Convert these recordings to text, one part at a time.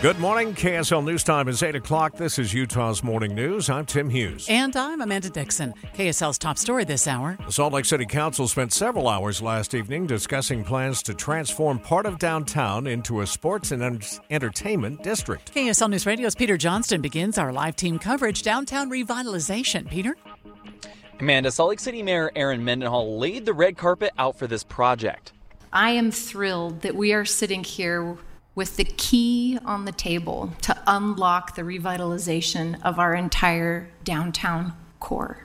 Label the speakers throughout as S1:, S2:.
S1: Good morning. KSL News Time is 8 o'clock. This is Utah's Morning News. I'm Tim Hughes.
S2: And I'm Amanda Dixon. KSL's top story this hour.
S1: The Salt Lake City Council spent several hours last evening discussing plans to transform part of downtown into a sports and entertainment district.
S2: KSL News Radio's Peter Johnston begins our live team coverage, Downtown Revitalization. Peter?
S3: Amanda, Salt Lake City Mayor Erin Mendenhall laid the red carpet out for this project.
S4: I am thrilled that we are sitting here with the key on the table to unlock the revitalization of our entire downtown core.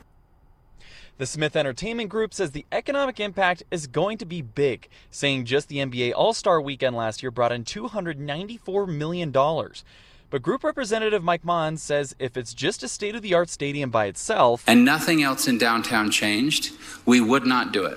S3: The Smith Entertainment Group says the economic impact is going to be big, saying just the NBA All-Star Weekend last year brought in $294 million. But Group Representative Mike Mons says if it's just a state-of-the-art stadium by itself
S5: and nothing else in downtown changed, we would not do it.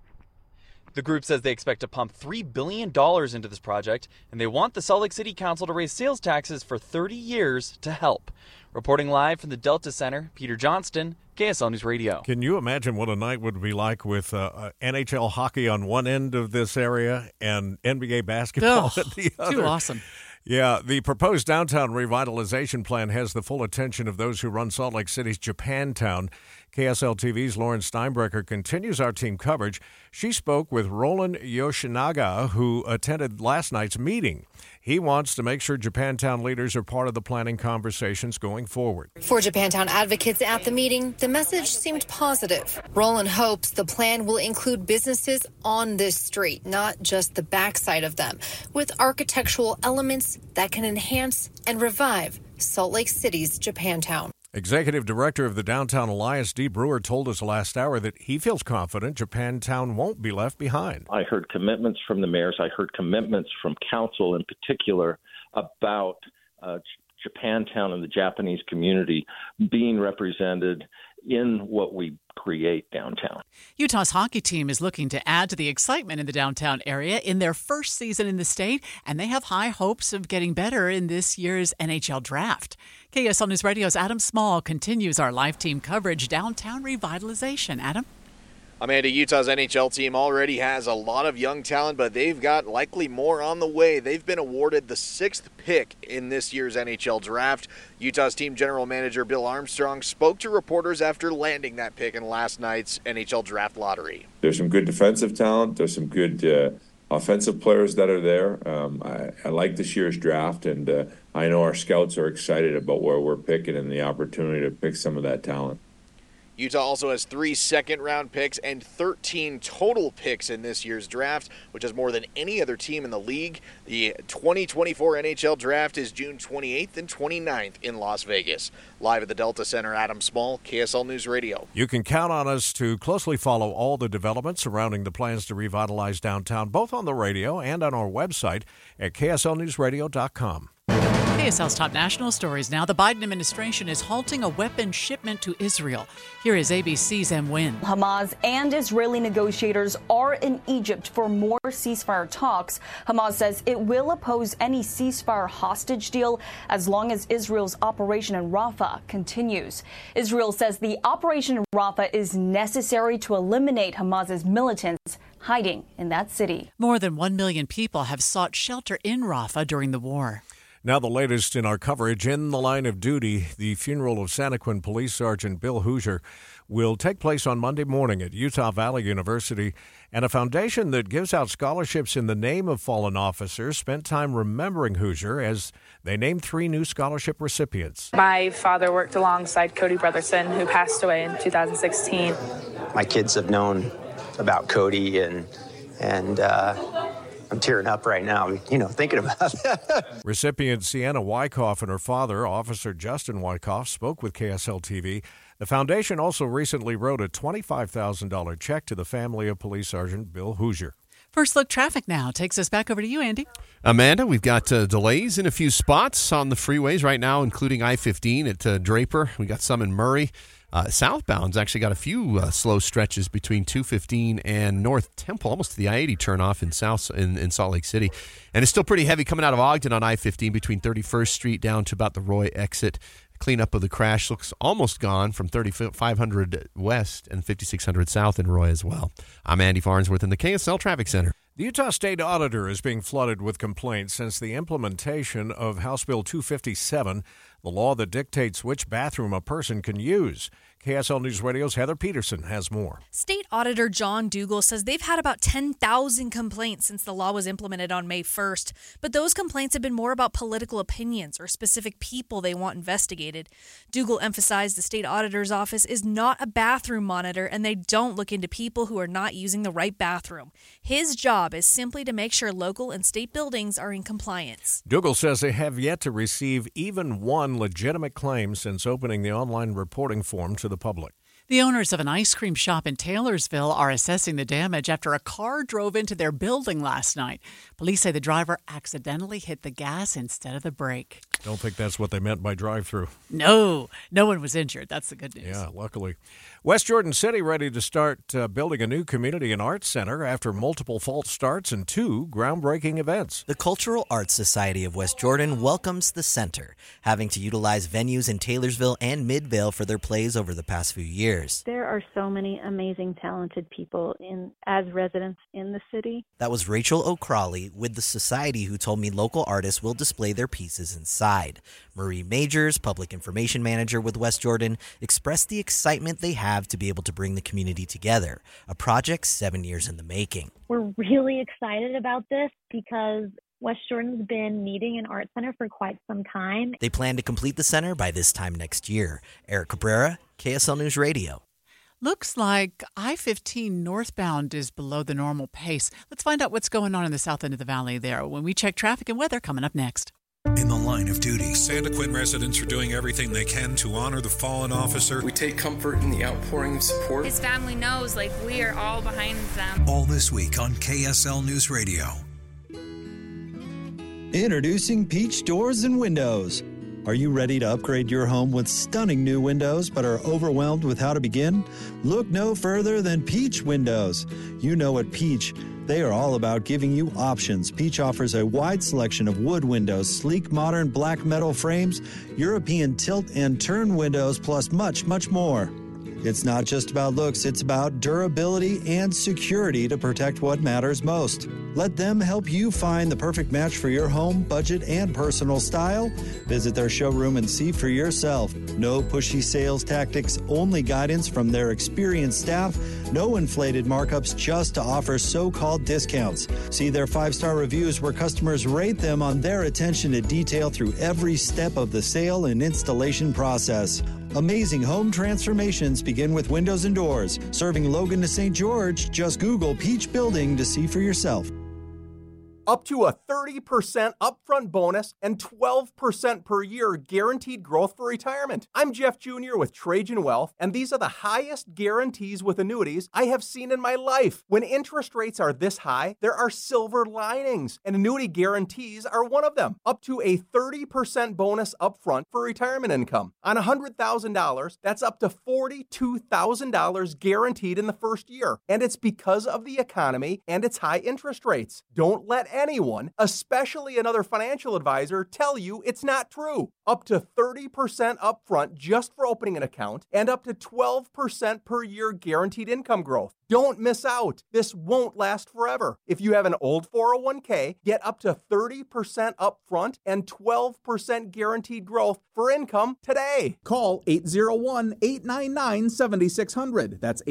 S3: The group says they expect to pump $3 billion into this project, and they want the Salt Lake City Council to raise sales taxes for 30 years to help. Reporting live from the Delta Center, Peter Johnston, KSL News Radio.
S1: Can you imagine what a night would be like with NHL hockey on one end of this area and NBA basketball at the other?
S2: Too awesome.
S1: Yeah, the proposed downtown revitalization plan has the full attention of those who run Salt Lake City's Japantown. KSL TV's Lauren Steinbrecher continues our team coverage. She spoke with Roland Yoshinaga, who attended last night's meeting. He wants to make sure Japantown leaders are part of the planning conversations going forward.
S6: For Japantown advocates at the meeting, the message seemed positive. Roland hopes the plan will include businesses on this street, not just the backside of them, with architectural elements that can enhance and revive Salt Lake City's Japantown.
S1: Executive Director of the Downtown Alliance, Dee Brewer, told us last hour that he feels confident Japantown won't be left behind.
S7: I heard commitments from the mayors. I heard commitments from council in particular about Japantown and the Japanese community being represented in what we create downtown.
S2: Utah's hockey team is looking to add to the excitement in the downtown area in their first season in the state, and they have high hopes of getting better in this year's NHL draft. KSL News Radio's Adam Small continues our live team coverage, Downtown Revitalization. Adam?
S8: Amanda, Utah's NHL team already has a lot of young talent, but they've got likely more on the way. They've been awarded the 6th pick in this year's NHL draft. Utah's team general manager Bill Armstrong spoke to reporters after landing that pick in last night's NHL draft lottery.
S9: There's some good defensive talent. There's some good offensive players that are there. I like this year's draft, and I know our scouts are excited about where we're picking and the opportunity to pick some of that talent.
S8: Utah also has 3 second-round picks and 13 total picks in this year's draft, which is more than any other team in the league. The 2024 NHL draft is June 28th and 29th in Las Vegas. Live at the Delta Center, Adam Small, KSL News Radio.
S1: You can count on us to closely follow all the developments surrounding the plans to revitalize downtown, both on the radio and on our website at kslnewsradio.com.
S2: KSL's top national stories now. The Biden administration is halting a weapons shipment to Israel. Here is ABC's M. Wynn.
S10: Hamas and Israeli negotiators are in Egypt for more ceasefire talks. Hamas says it will oppose any ceasefire hostage deal as long as Israel's operation in Rafah continues. Israel says the operation in Rafah is necessary to eliminate Hamas's militants hiding in that city.
S2: More than 1 million people have sought shelter in Rafah during the war.
S1: Now the latest in our coverage. In the line of duty, the funeral of Santaquin Police Sergeant Bill Hoosier will take place on Monday morning at Utah Valley University, and a foundation that gives out scholarships in the name of fallen officers spent time remembering Hoosier as they named 3 new scholarship recipients.
S11: My father worked alongside Cody Brotherson, who passed away in 2016.
S12: My kids have known about Cody and I'm tearing up right now, thinking about that.
S1: Recipient Sienna Wyckoff and her father, Officer Justin Wyckoff, spoke with KSL TV. The foundation also recently wrote a $25,000 check to the family of Police Sergeant Bill Hoosier.
S2: First Look Traffic now takes us back over to you, Andy.
S13: Amanda, we've got delays in a few spots on the freeways right now, including I-15 at Draper. We got some in Murray. Southbound's actually got a few slow stretches between 215 and North Temple, almost to the I-80 turnoff in Salt Lake City. And it's still pretty heavy coming out of Ogden on I-15 between 31st Street down to about the Roy exit. Cleanup of the crash looks almost gone from 3500 West and 5600 South in Roy as well. I'm Andy Farnsworth in the KSL Traffic Center.
S1: The Utah State Auditor is being flooded with complaints since the implementation of House Bill 257, the law that dictates which bathroom a person can use. KSL News Radio's Heather Peterson has more.
S14: State Auditor John Dougal says they've had about 10,000 complaints since the law was implemented on May 1st. But those complaints have been more about political opinions or specific people they want investigated. Dougal emphasized the state auditor's office is not a bathroom monitor and they don't look into people who are not using the right bathroom. His job is simply to make sure local and state buildings are in compliance.
S1: Dougal says they have yet to receive even one legitimate claim since opening the online reporting form to the public.
S2: The owners of an ice cream shop in Taylorsville are assessing the damage after a car drove into their building last night. Police say the driver accidentally hit the gas instead of the brake.
S1: Don't think that's what they meant by drive-through.
S2: No one was injured. That's the good news.
S1: Yeah, luckily. West Jordan City ready to start building a new community and arts center after multiple false starts and 2 groundbreaking events.
S15: The Cultural Arts Society of West Jordan welcomes the center, having to utilize venues in Taylorsville and Midvale for their plays over the past few years.
S16: There are so many amazing, talented people as residents in the city.
S15: That was Rachel O'Crawley with the society who told me local artists will display their pieces inside. Marie Majors, Public Information Manager with West Jordan, expressed the excitement they have to be able to bring the community together, a project 7 years in the making.
S17: We're really excited about this because West Jordan's been needing an art center for quite some time.
S15: They plan to complete the center by this time next year. Eric Cabrera, KSL News Radio.
S2: Looks like I-15 northbound is below the normal pace. Let's find out what's going on in the south end of the valley there when we check traffic and weather coming up next.
S18: In the line of duty, Santaquin residents are doing everything they can to honor the fallen officer.
S19: We take comfort in the outpouring of support.
S20: His family knows, we are all behind them.
S18: All this week on KSL News Radio.
S21: Introducing Peach Doors and Windows. Are you ready to upgrade your home with stunning new windows but are overwhelmed with how to begin? Look no further than Peach Windows. You know at Peach, they are all about giving you options. Peach offers a wide selection of wood windows, sleek modern black metal frames, European tilt and turn windows, plus much, much more. It's not just about looks, it's about durability and security to protect what matters most. Let them help you find the perfect match for your home, budget, and personal style. Visit their showroom and see for yourself. No pushy sales tactics, only guidance from their experienced staff. No inflated markups just to offer so-called discounts. See their 5-star reviews where customers rate them on their attention to detail through every step of the sale and installation process. Amazing home transformations begin with windows and doors. Serving Logan to St. George, just Google Peach Building to see for yourself.
S22: Up to a 30% upfront bonus and 12% per year guaranteed growth for retirement. I'm Jeff Jr. with Trajan Wealth, and these are the highest guarantees with annuities I have seen in my life. When interest rates are this high, there are silver linings, and annuity guarantees are one of them. Up to a 30% bonus upfront for retirement income. On $100,000, that's up to $42,000 guaranteed in the first year. And it's because of the economy and its high interest rates. Don't let anyone, especially another financial advisor, tell you it's not true. Up to 30% upfront just for opening an account and up to 12% per year guaranteed income growth. Don't miss out. This won't last forever. If you have an old 401k, get up to 30% upfront and 12% guaranteed growth for income today.
S23: Call 801-899-7600. That's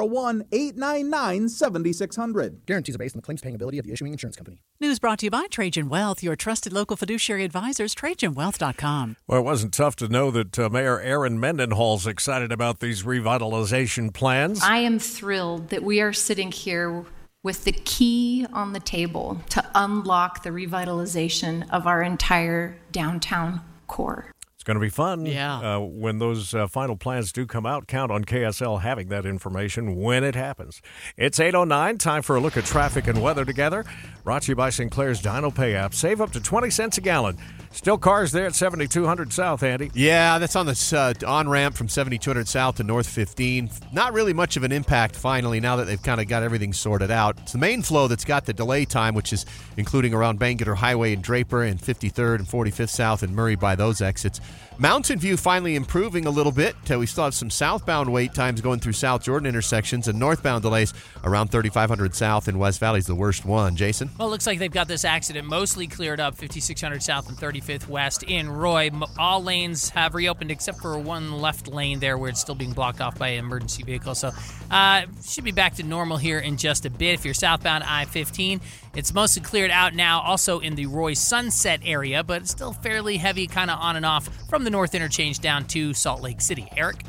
S23: 801-899-7600. Guarantees are based on the claims paying ability of the issuing insurance company.
S2: News brought to you by Trajan Wealth, your trusted local fiduciary advisors, TrajanWealth.com.
S1: Well, it wasn't tough to know that Mayor Erin Mendenhall's excited about these revitalization plans.
S4: I am thrilled that we are sitting here with the key on the table to unlock the revitalization of our entire downtown core.
S1: It's going to be fun.
S2: Yeah.
S1: When those final plans do come out, count on KSL having that information when it happens. It's 8:09. Time for a look at traffic and weather together. Brought to you by Sinclair's Dino Pay app. Save up to 20 cents a gallon. Still cars there at 7200 South, Andy.
S13: Yeah, that's on the on-ramp from 7200 South to North 15. Not really much of an impact, finally, now that they've kind of got everything sorted out. It's the main flow that's got the delay time, which is including around Bangerter Highway and Draper and 53rd and 45th South and Murray by those exits. Mountain View finally improving a little bit. We still have some southbound wait times going through South Jordan intersections and northbound delays around 3500 South and West Valley's the worst one. Jason?
S3: Well, it looks like they've got this accident mostly cleared up, 5600 South and 35th West in Roy. All lanes have reopened except for one left lane there where it's still being blocked off by an emergency vehicle. So should be back to normal here in just a bit. If you're southbound I-15, it's mostly cleared out now, also in the Roy Sunset area, but it's still fairly heavy, kind of on and off from the North Interchange down to Salt Lake City. Eric?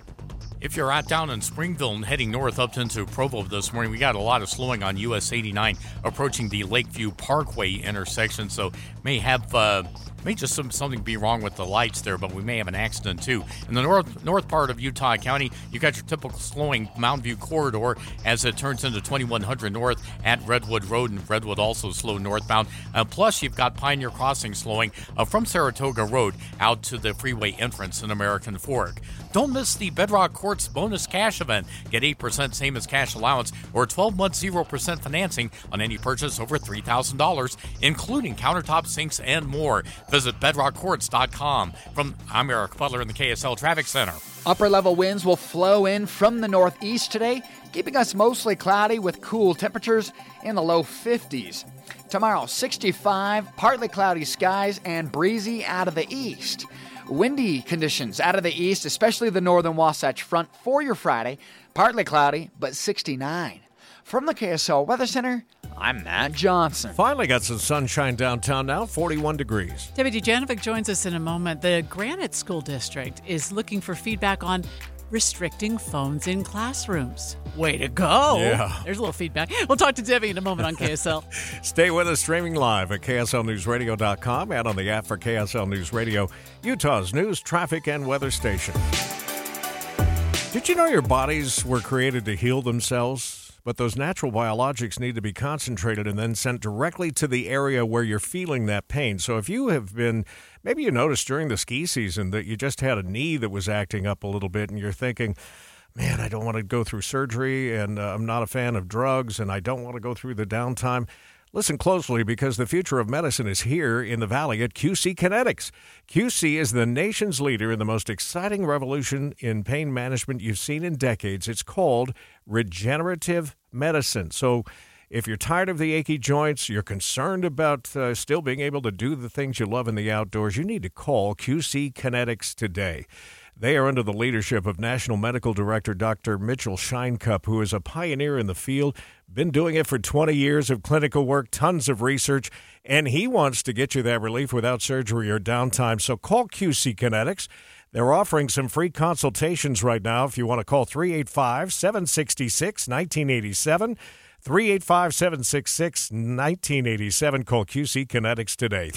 S5: If you're out down in Springville and heading north up into Provo this morning, we got a lot of slowing on US 89 approaching the Lakeview Parkway intersection, so may just something be wrong with the lights there, but we may have an accident too. In the north part of Utah County, you got your typical slowing Mountain View corridor as it turns into 2100 north at Redwood Road, and Redwood also slow northbound. Plus, you've got Pioneer Crossing slowing from Saratoga Road out to the freeway entrance in American Fork. Don't miss the Bedrock Quartz bonus cash event. Get 8% same as cash allowance or 12 months 0% financing on any purchase over $3,000, including countertop sinks and more. Visit bedrockquartz.com. I'm Eric Butler in the KSL Traffic Center.
S6: Upper level winds will flow in from the northeast today, keeping us mostly cloudy with cool temperatures in the low 50s. Tomorrow, 65, partly cloudy skies and breezy out of the east. Windy conditions out of the east, especially the northern Wasatch Front for your Friday. Partly cloudy, but 69. From the KSL Weather Center, I'm Matt Johnson.
S1: Finally got some sunshine downtown now, 41 degrees.
S2: Debbie Dujanovic joins us in a moment. The Granite School District is looking for feedback on restricting phones in classrooms. Way to go.
S1: Yeah.
S2: There's a little feedback. We'll talk to Debbie in a moment on KSL.
S1: Stay with us streaming live at KSLNewsRadio.com and on the app for KSL News Radio, Utah's news, traffic, and weather station. Did you know your bodies were created to heal themselves? But those natural biologics need to be concentrated and then sent directly to the area where you're feeling that pain. So if you have been, maybe you noticed during the ski season that you just had a knee that was acting up a little bit and you're thinking, man, I don't want to go through surgery and I'm not a fan of drugs and I don't want to go through the downtime. Listen closely because the future of medicine is here in the Valley at QC Kinetics. QC is the nation's leader in the most exciting revolution in pain management you've seen in decades. It's called regenerative medicine. So if you're tired of the achy joints, you're concerned about still being able to do the things you love in the outdoors, you need to call QC Kinetics today. They are under the leadership of National Medical Director Dr. Mitchell Scheinkup, who is a pioneer in the field, been doing it for 20 years of clinical work, tons of research, and he wants to get you that relief without surgery or downtime. So call QC Kinetics. They're offering some free consultations right now if you want to call 385-766-1987. 385-766-1987. Call QC Kinetics today.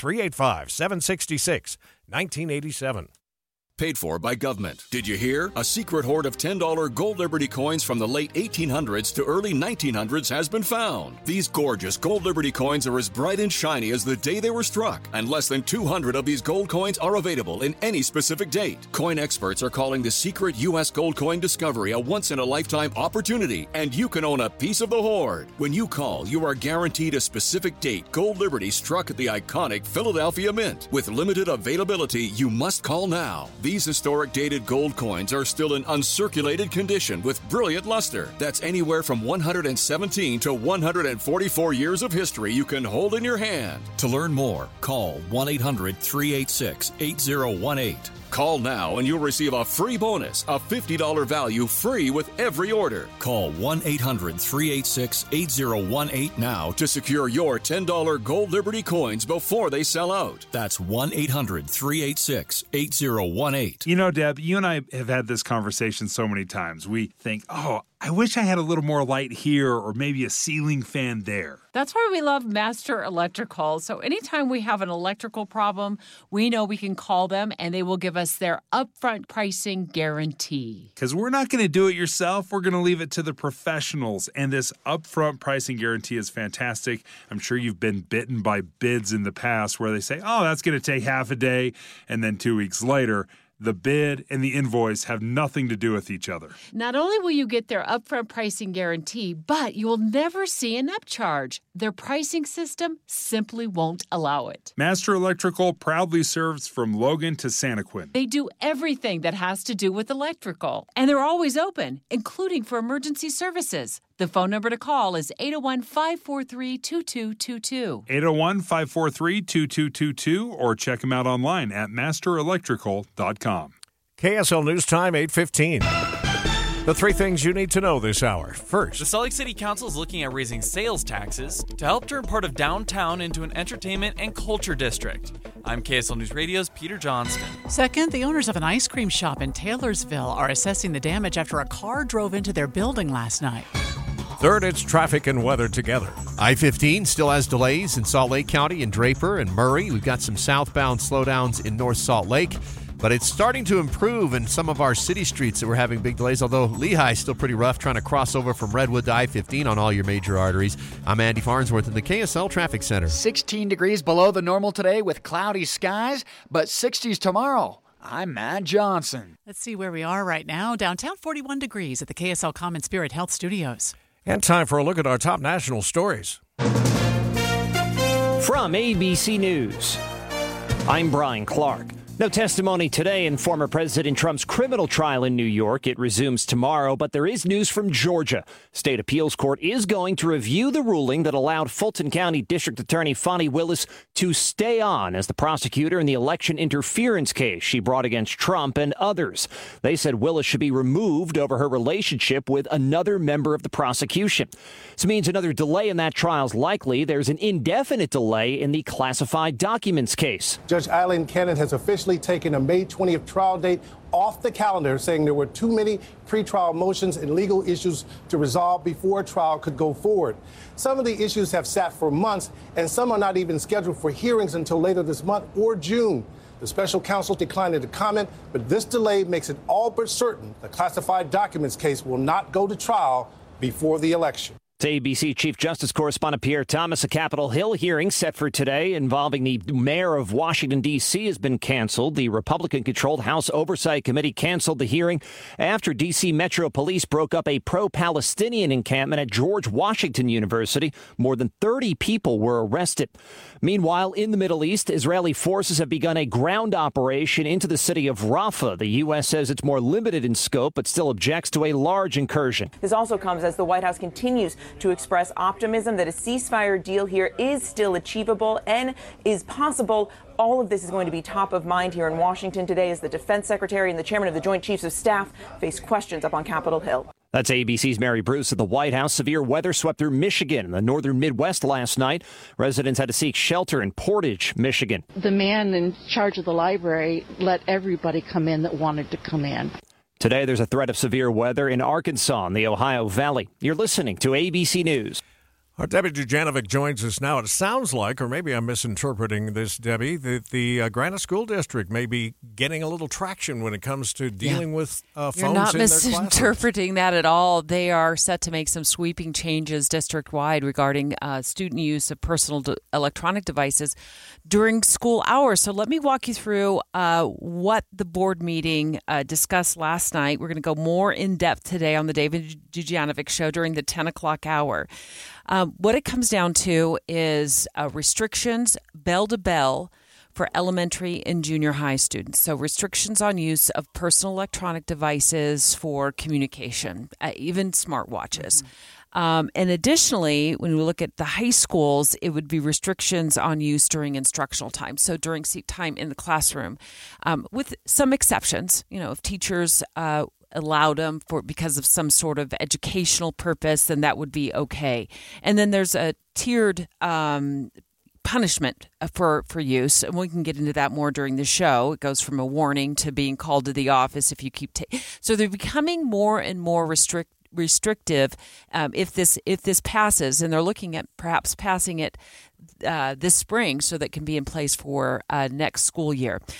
S1: 385-766-1987.
S24: Paid for by government. Did you hear? A secret hoard of $10 Gold Liberty coins from the late 1800s to early 1900s has been found. These gorgeous Gold Liberty coins are as bright and shiny as the day they were struck, and less than 200 of these gold coins are available in any specific date. Coin experts are calling the secret U.S. gold coin discovery a once-in-a-lifetime opportunity, and you can own a piece of the hoard. When you call, you are guaranteed a specific date Gold Liberty struck at the iconic Philadelphia Mint. With limited availability, you must call now. These historic dated gold coins are still in uncirculated condition with brilliant luster. That's anywhere from 117 to 144 years of history you can hold in your hand. To learn more, call 1-800-386-8018. Call now and you'll receive a free bonus, a $50 value free with every order. Call 1-800-386-8018 now to secure your $10 Gold Liberty coins before they sell out. That's 1-800-386-8018.
S25: You know, Deb, you and I have had this conversation so many times. We think, oh, I wish I had a little more light here or maybe a ceiling fan there.
S26: That's why we love Master Electrical. So anytime we have an electrical problem, we know we can call them and they will give us their upfront pricing guarantee.
S25: Because we're not going to do it yourself. We're going to leave it to the professionals. And this upfront pricing guarantee is fantastic. I'm sure you've been bitten by bids in the past where they say, oh, that's going to take half a day. And then 2 weeks later, The bid and the invoice have nothing to do with each other.
S26: Not only will you get their upfront pricing guarantee, but you will never see an upcharge. Their pricing system simply won't allow it.
S25: Master Electrical proudly serves from Logan to Santaquin.
S26: They do everything that has to do with electrical, and they're always open, including for emergency services. The phone number to call is 801-543-2222.
S25: 801-543-2222, or check them out online at masterelectrical.com.
S1: KSL News Time, 8:15. The three things you need to know this hour. First,
S7: the Salt Lake City Council is looking at raising sales taxes to help turn part of downtown into an entertainment and culture district. I'm KSL News Radio's Peter Johnston.
S2: Second, the owners of an ice cream shop in Taylorsville are assessing the damage after a car drove into their building last night.
S1: Third, it's traffic and weather together.
S13: I-15 still has delays in Salt Lake County and Draper and Murray. We've got some southbound slowdowns in North Salt Lake, but it's starting to improve in some of our city streets that we're having big delays, although Lehigh's still pretty rough trying to cross over from Redwood to I-15 on all your major arteries. I'm Andy Farnsworth in the KSL Traffic Center.
S6: 16 degrees below the normal today with cloudy skies, but 60s tomorrow. I'm Matt Johnson.
S2: Let's see where we are right now. Downtown, 41 degrees at the KSL Common Spirit Health Studios.
S1: And time for a look at our top national stories.
S8: From ABC News, I'm Brian Clark. No testimony today in former President Trump's criminal trial in New York. It resumes tomorrow, but there is news from Georgia. State Appeals Court is going to review the ruling that allowed Fulton County District Attorney Fani Willis to stay on as the prosecutor in the election interference case she brought against Trump and others. They said Willis should be removed over her relationship with another member of the prosecution. This means another delay in that trial is likely. There's an indefinite delay in the classified documents case.
S9: Judge Eileen Cannon has officially taken a May 20th trial date off the calendar, saying there were too many pretrial motions and legal issues to resolve before a trial could go forward. Some of the issues have sat for months, and some are not even scheduled for hearings until later this month or June. The special counsel declined to comment, but this delay makes it all but certain the classified documents case will not go to trial before the election.
S8: ABC Chief Justice Correspondent Pierre Thomas, a Capitol Hill hearing set for today involving the mayor of Washington, D.C. has been canceled. The Republican-controlled House Oversight Committee canceled the hearing after D.C. Metro Police broke up a pro-Palestinian encampment at George Washington University. More than 30 people were arrested. Meanwhile, in the Middle East, Israeli forces have begun a ground operation into the city of Rafah. The U.S. says it's more limited in scope, but still objects to a large incursion.
S10: This also comes as the White House continues to express optimism that a ceasefire deal here is still achievable and is possible. All of this is going to be top of mind here in Washington today as the defense secretary and the chairman of the Joint Chiefs of Staff face questions up on Capitol Hill.
S8: That's ABC's Mary Bruce at the White House. Severe weather swept through Michigan and the northern Midwest last night. Residents had to seek shelter in Portage, Michigan.
S11: The man in charge of the library let everybody come in that wanted to come in.
S8: Today, there's a threat of severe weather in Arkansas and the Ohio Valley. You're listening to ABC News.
S1: Our Debbie Dujanovic joins us now. It sounds like, or maybe I'm misinterpreting this, Debbie, that the Granite School District may be getting a little traction when it comes to dealing with phones in their classrooms.
S12: You're not misinterpreting that at all. They are set to make some sweeping changes district-wide regarding student use of personal electronic devices during school hours. So let me walk you through what the board meeting discussed last night. We're going to go more in depth today on the David Dujanovic Show during the 10 o'clock hour. What it comes down to is restrictions bell to bell for elementary and junior high students. So restrictions on use of personal electronic devices for communication, even smartwatches. And additionally, when we look at the high schools, it would be restrictions on use during instructional time. So during seat time in the classroom, with some exceptions, if teachers allowed them because of some sort of educational purpose, then that would be okay. And then there's a tiered punishment for use, and we can get into that more during the show. It goes from a warning to being called to the office if you keep so they're becoming more and more restrictive if this passes, and they're looking at perhaps passing it this spring so that it can be in place for next school year.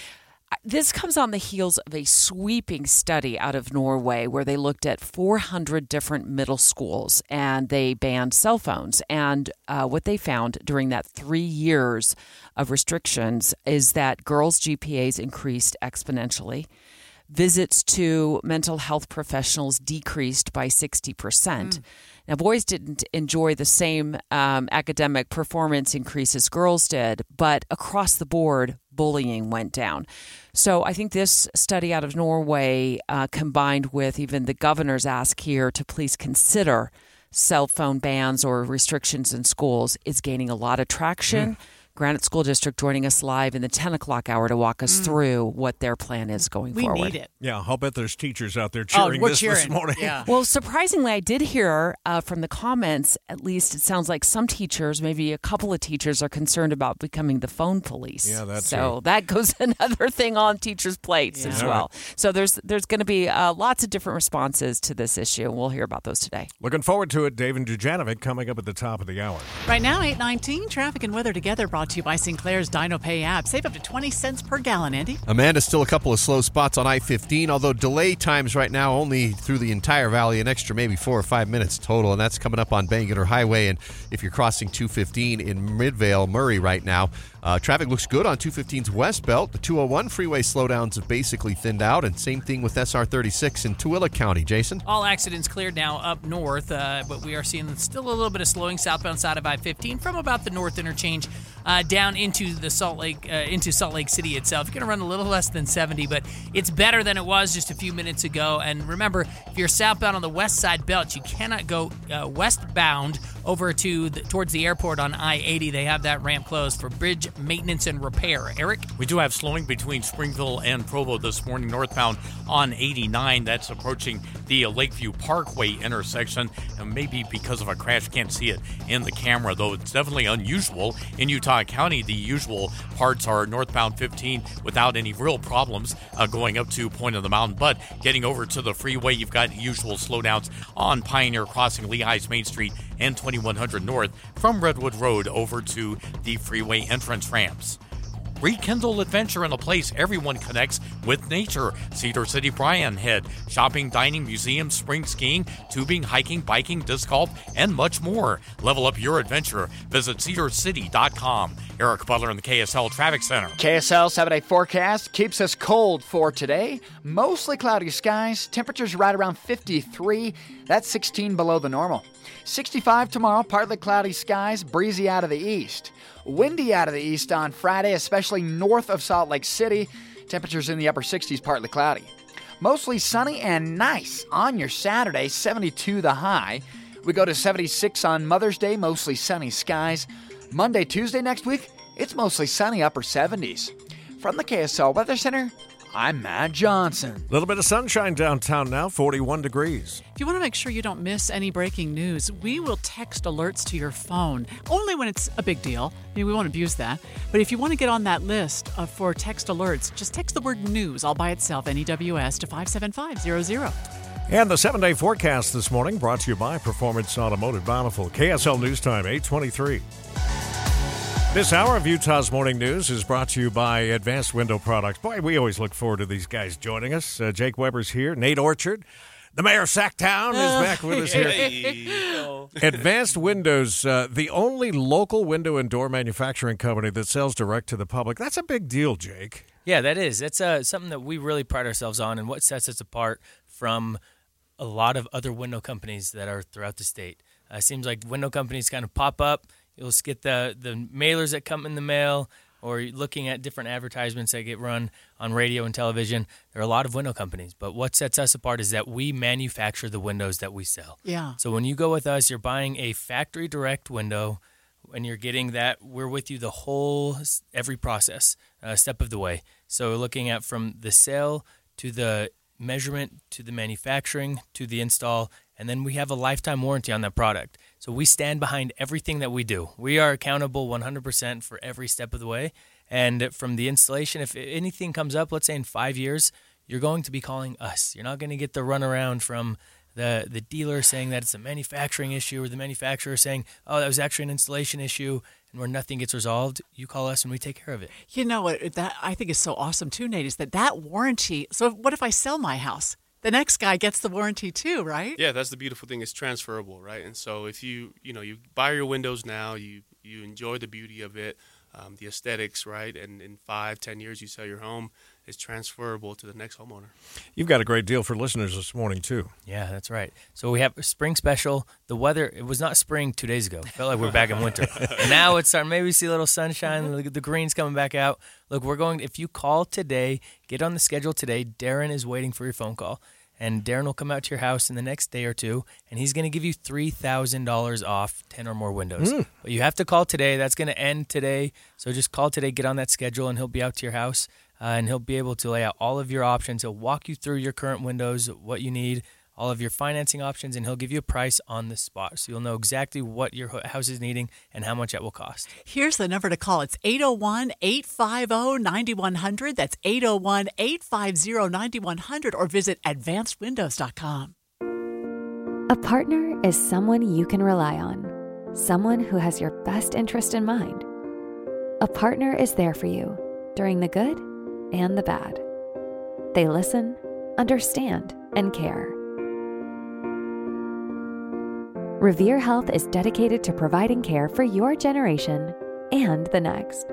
S12: This comes on the heels of a sweeping study out of Norway where they looked at 400 different middle schools and they banned cell phones. And what they found during that 3 years of restrictions is that girls' GPAs increased exponentially. Visits to mental health professionals decreased by 60%. Now, boys didn't enjoy the same academic performance increase as girls did, but across the board, bullying went down. So I think this study out of Norway, combined with even the governor's ask here to please consider cell phone bans or restrictions in schools, is gaining a lot of traction. Granite School District joining us live in the 10 o'clock hour to walk us through what their plan is going forward.
S2: We need it.
S1: Yeah, I'll bet there's teachers out there cheering this morning.
S2: Yeah.
S12: Well, surprisingly, I did hear from the comments, at least it sounds like some teachers, maybe a couple of teachers, are concerned about becoming the phone police.
S1: Yeah, that's
S12: so that goes another thing on teachers' plates as well. So there's going to be lots of different responses to this issue, and we'll hear about those today.
S1: Looking forward to it. Dave and Dujanovic coming up at the top of the hour.
S2: Right now, 8:19, traffic and weather together brought to you by Sinclair's Dino Pay app. Save up to 20 cents per gallon, Andy.
S13: Amanda, still a couple of slow spots on I-15, although delay times right now only through the entire valley, an extra maybe 4 or 5 minutes total, and that's coming up on Bangor Highway. And if you're crossing 215 in Midvale, Murray right now, traffic looks good on 215's west belt. The 201 freeway slowdowns have basically thinned out, and same thing with SR 36 in Tooele County. Jason?
S3: All accidents cleared now up north, but we are seeing still a little bit of slowing southbound side of I-15 from about the north interchange down into the Salt Lake City itself. You're going to run a little less than 70, but it's better than it was just a few minutes ago. And remember, if you're southbound on the west side belt, you cannot go westbound over to towards the airport on I-80. They have that ramp closed for bridge maintenance and repair. Eric?
S5: We do have slowing between Springville and Provo this morning, northbound on 89. That's approaching the Lakeview Parkway intersection. And maybe because of a crash, can't see it in the camera, though it's definitely unusual. In Utah County, the usual parts are northbound 15 without any real problems going up to Point of the Mountain. But getting over to the freeway, you've got usual slowdowns on Pioneer crossing Lehigh's Main Street and 2100 North from Redwood Road over to the freeway entrance ramps. Rekindle adventure in a place everyone connects with nature. Cedar City Bryan Head. Shopping, dining, museums, spring skiing, tubing, hiking, biking, disc golf, and much more. Level up your adventure. Visit cedarcity.com. Eric Butler in the KSL Traffic Center.
S6: KSL 7-day forecast keeps us cold for today. Mostly cloudy skies. Temperatures right around 53. That's 16 below the normal. 65 tomorrow. Partly cloudy skies. Breezy out of the east. Windy out of the east on Friday, especially north of Salt Lake City. Temperatures in the upper 60s, partly cloudy. Mostly sunny and nice on your Saturday, 72 the high. We go to 76 on Mother's Day, mostly sunny skies. Monday, Tuesday next week, it's mostly sunny, upper 70s. From the KSL Weather Center, I'm Matt Johnson.
S1: A little bit of sunshine downtown now, 41 degrees.
S2: If you want to make sure you don't miss any breaking news, we will text alerts to your phone, only when it's a big deal. I mean, we won't abuse that. But if you want to get on that list for text alerts, just text the word news all by itself, NEWS, to 57500.
S1: And the 7-day forecast this morning brought to you by Performance Automotive Bountiful. KSL News Time, 8:23. This hour of Utah's Morning News is brought to you by Advanced Window Products. Boy, we always look forward to these guys joining us. Jake Weber's here. Nate Orchard, the mayor of Sacktown, is back with us here. Advanced Windows, the only local window and door manufacturing company that sells direct to the public. That's a big deal, Jake.
S14: Yeah, that is. That's something that we really pride ourselves on and what sets us apart from a lot of other window companies that are throughout the state. It seems like window companies kind of pop up. You'll just get the mailers that come in the mail, or looking at different advertisements that get run on radio and television. There are a lot of window companies, but what sets us apart is that we manufacture the windows that we sell.
S2: Yeah.
S14: So when you go with us, you're buying a factory direct window, and you're getting that. We're with you every process, step of the way. So looking at from the sale to the measurement to the manufacturing to the install, and then we have a lifetime warranty on that product. So we stand behind everything that we do. We are accountable 100% for every step of the way. And from the installation, if anything comes up, let's say in 5 years, you're going to be calling us. You're not going to get the runaround from the dealer saying that it's a manufacturing issue, or the manufacturer saying, oh, that was actually an installation issue, and where nothing gets resolved, you call us and we take care of it.
S2: You know what that I think is so awesome too, Nate, is that warranty. So what if I sell my house? The next guy gets the warranty too, right?
S15: Yeah, that's the beautiful thing. It's transferable, right? And so if you buy your windows now, you enjoy the beauty of it, the aesthetics, right? And in 5-10 years, you sell your home, it's transferable to the next homeowner.
S1: You've got a great deal for listeners this morning, too.
S14: Yeah, that's right. So we have a spring special. The weather, it was not spring 2 days ago. It felt like we're back in winter. Now it's starting, maybe we see a little sunshine, the green's coming back out. Look, if you call today, get on the schedule today, Darren is waiting for your phone call. And Darren will come out to your house in the next day or two, and he's going to give you $3,000 off 10 or more windows. But you have to call today. That's going to end today. So just call today, get on that schedule, and he'll be out to your house, and he'll be able to lay out all of your options. He'll walk you through your current windows, what you need, all of your financing options, and he'll give you a price on the spot. So you'll know exactly what your house is needing and how much it will cost.
S2: Here's the number to call. It's 801-850-9100. That's 801-850-9100, or visit advancedwindows.com.
S16: A partner is someone you can rely on, someone who has your best interest in mind. A partner is there for you during the good and the bad. They listen, understand, and care. Revere Health is dedicated to providing care for your generation and the next.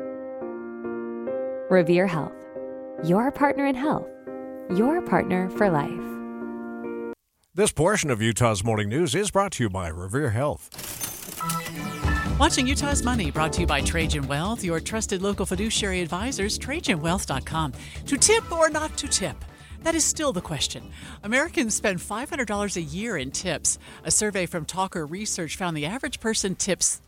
S16: Revere Health, your partner in health, your partner for life.
S1: This portion of Utah's Morning News is brought to you by Revere Health.
S2: Watching Utah's Money, brought to you by Trajan Wealth, your trusted local fiduciary advisors, TrajanWealth.com. To tip or not to tip? That is still the question. Americans spend $500 a year in tips. A survey from Talker Research found the average person tips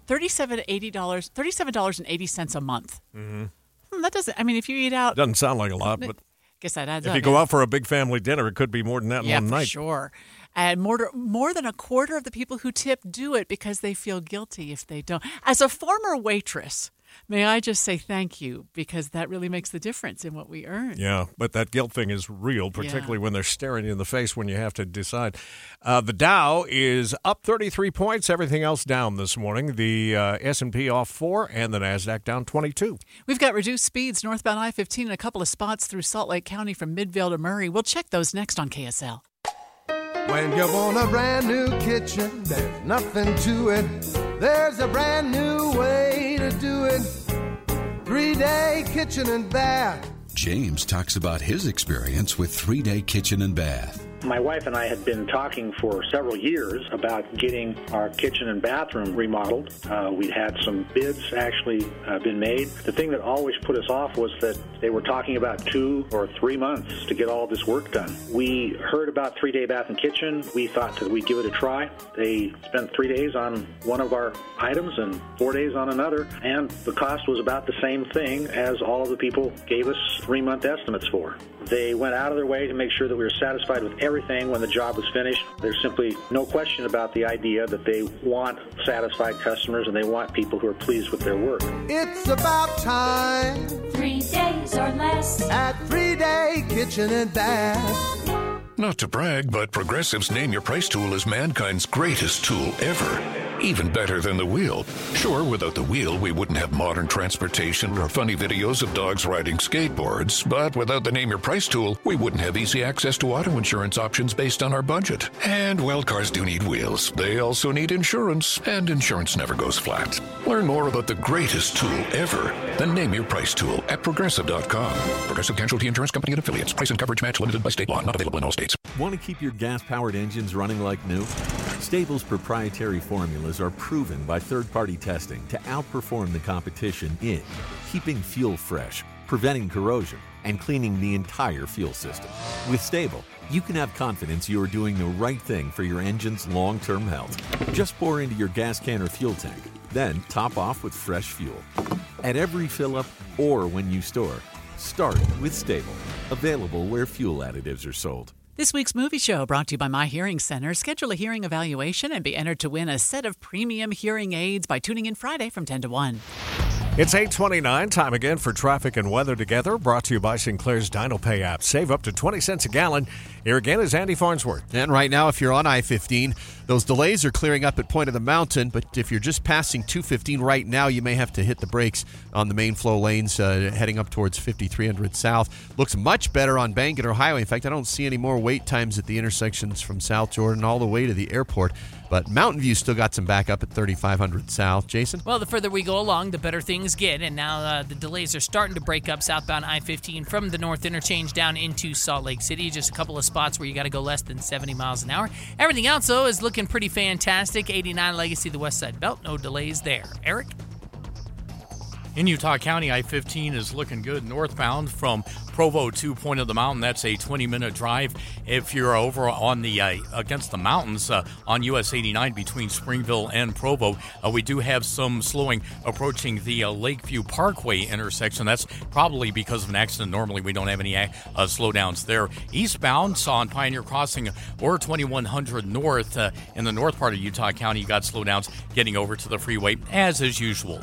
S2: $37.80 a month.
S1: Mm-hmm.
S2: That doesn't, if you eat out.
S1: Doesn't sound like a lot, but
S2: guess that adds
S1: if
S2: up.
S1: you go out for a big family dinner, it could be more than that in one night.
S2: Yeah, for sure. And more than a quarter of the people who tip do it because they feel guilty if they don't. As a former waitress, may I just say thank you, because that really makes the difference in what we earn.
S1: Yeah, but that guilt thing is real, particularly when they're staring you in the face when you have to decide. The Dow is up 33 points. Everything else down this morning. The S&P off 4 and the NASDAQ down 22.
S2: We've got reduced speeds northbound I-15 in a couple of spots through Salt Lake County from Midvale to Murray. We'll check those next on KSL.
S17: When you want a brand new kitchen, there's nothing to it. There's a brand new way to do it. 3-day kitchen and bath.
S24: James talks about his experience with 3-day kitchen and bath.
S18: My wife and I had been talking for several years about getting our kitchen and bathroom remodeled. We'd had some bids actually been made. The thing that always put us off was that they were talking about 2 or 3 months to get all this work done. We heard about 3-day bath and kitchen. We thought that we'd give it a try. They spent 3 days on one of our items and 4 days on another, and the cost was about the same thing as all of the people gave us 3-month estimates for. They went out of their way to make sure that we were satisfied with everything when the job was finished. There's simply no question about the idea that they want satisfied customers and they want people who are pleased with their work.
S17: It's about time.
S19: 3 days or less
S17: at 3-day kitchen and bath.
S20: Not to brag, but Progressive's Name Your Price tool is mankind's greatest tool ever. Even better than the wheel. Sure, without the wheel, we wouldn't have modern transportation or funny videos of dogs riding skateboards. But without the Name Your Price tool, we wouldn't have easy access to auto insurance options based on our budget. And, well, cars do need wheels. They also need insurance, and insurance never goes flat. Learn more about the greatest tool ever, the Name Your Price tool at Progressive.com. Progressive Casualty Insurance Company and Affiliates. Price and coverage match limited by state law. Not available in all states.
S27: Want to keep your gas-powered engines running like new? Stable's proprietary formulas are proven by third-party testing to outperform the competition in keeping fuel fresh, preventing corrosion, and cleaning the entire fuel system. With Stable, you can have confidence you are doing the right thing for your engine's long-term health. Just pour into your gas can or fuel tank, then top off with fresh fuel. At every fill-up or when you store, start with Stable. Available where fuel additives are sold.
S2: This week's movie show brought to you by My Hearing Center. Schedule a hearing evaluation and be entered to win a set of premium hearing aids by tuning in Friday from 10 to 1.
S1: It's 8:29, time again for traffic and weather together, brought to you by Sinclair's DinoPay app. Save up to 20 cents a gallon Here again is Andy Farnsworth.
S13: And right now, if you're on I-15, those delays are clearing up at Point of the Mountain, but if you're just passing 215 right now, you may have to hit the brakes on the main flow lanes heading up towards 5300 South. Looks much better on Bangerter Highway. In fact, I don't see any more wait times at the intersections from South Jordan all the way to the airport. But Mountain View still got some backup at 3500 South. Jason?
S3: Well, the further we go along, the better things get. And now the delays are starting to break up southbound I-15 from the north interchange down into Salt Lake City. Just a couple of spots where you got to go less than 70 miles an hour. Everything else, though, is looking pretty fantastic. 89 Legacy, the West Side Belt. No delays there. Eric?
S5: In Utah County, I-15 is looking good northbound from Provo to Point of the Mountain. That's a 20-minute drive. If you're over on the against the mountains on US 89 between Springville and Provo, we do have some slowing approaching the Lakeview Parkway intersection. That's probably because of an accident. Normally, we don't have any slowdowns there. Eastbound on Pioneer Crossing or 2100 North in the north part of Utah County, you got slowdowns getting over to the freeway as is usual.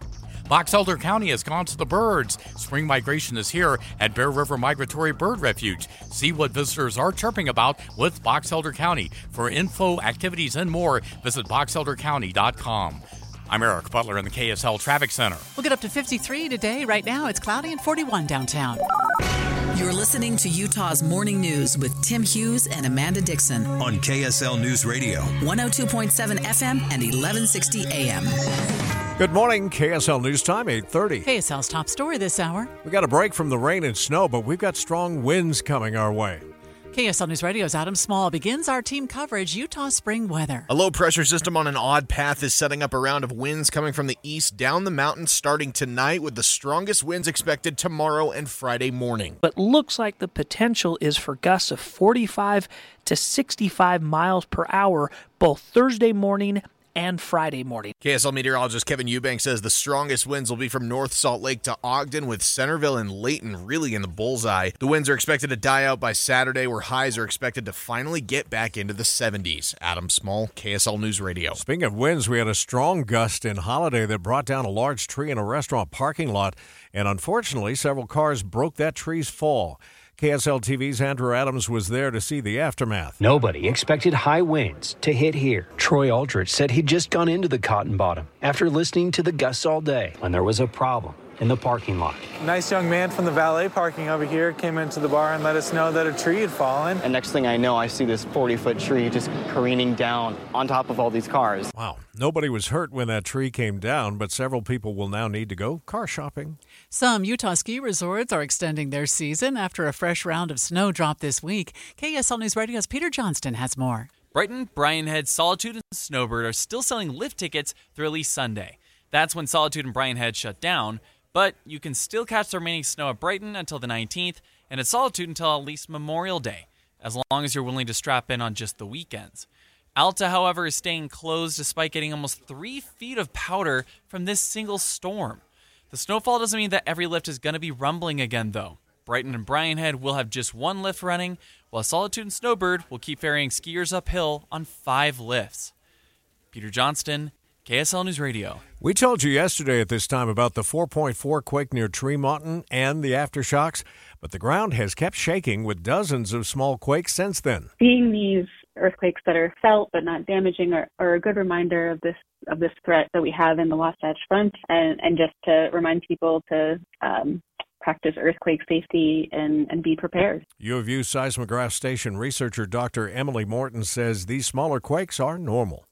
S5: Box Elder County has gone to the birds. Spring migration is here at Bear River Migratory Bird Refuge. See what visitors are chirping about with Box Elder County. For info, activities, and more, visit boxeldercounty.com. I'm Eric Butler in the KSL Traffic Center.
S2: We'll get up to 53 today. Right now, it's cloudy and 41 downtown.
S4: You're listening to Utah's Morning News with Tim Hughes and Amanda Dixon
S7: on KSL News Radio,
S4: 102.7 FM and 1160 AM.
S1: Good morning, KSL News Time, 8:30.
S2: KSL's top story this hour.
S1: We got a break from the rain and snow, but we've got strong winds coming our way.
S2: KSL News Radio's Adam Small begins our team coverage, Utah spring weather.
S21: A low-pressure system on an odd path is setting up a round of winds coming from the east down the mountain starting tonight, with the strongest winds expected tomorrow and Friday morning.
S22: But looks like the potential is for gusts of 45 to 65 miles per hour both Thursday morning and Friday morning.
S21: KSL meteorologist Kevin Eubank says the strongest winds will be from North Salt Lake to Ogden, with Centerville and Layton really in the bullseye. The winds are expected to die out by Saturday, where highs are expected to finally get back into the 70s. Adam Small, KSL News Radio.
S1: Speaking of winds, we had a strong gust in Holiday that brought down a large tree in a restaurant parking lot, and unfortunately, several cars broke that tree's fall. KSL TV's Andrew Adams was there to see the aftermath.
S23: Nobody expected high winds to hit here. Troy Aldrich said he'd just gone into the Cotton Bottom after listening to the gusts all day when there was a problem in the parking lot.
S25: Nice young man from the valet parking over here came into the bar and let us know that a tree had fallen.
S26: And next thing I know, I see this 40-foot tree just careening down on top of all these cars.
S1: Wow. Nobody was hurt when that tree came down, but several people will now need to go car shopping.
S2: Some Utah ski resorts are extending their season after a fresh round of snow dropped this week. KSL News Radio's Peter Johnston has more.
S28: Brighton, Brian Head, Solitude, and Snowbird are still selling lift tickets through at least Sunday. That's when Solitude and Brian Head shut down, but you can still catch the remaining snow at Brighton until the 19th and at Solitude until at least Memorial Day, as long as you're willing to strap in on just the weekends. Alta, however, is staying closed despite getting almost 3 feet of powder from this single storm. The snowfall doesn't mean that every lift is going to be rumbling again, though. Brighton and Brian Head will have just 1 lift running, while Solitude and Snowbird will keep ferrying skiers uphill on 5 lifts. Peter Johnston, KSL News Radio.
S1: We told you yesterday at this time about the 4.4 quake near Tremonton and the aftershocks, but the ground has kept shaking with dozens of small quakes since then.
S29: Seeing these earthquakes that are felt but not damaging are a good reminder of this threat that we have in the Wasatch Front, and just to remind people to practice earthquake safety and be prepared.
S1: U of U seismograph station researcher Dr. Emily Morton says these smaller quakes are normal.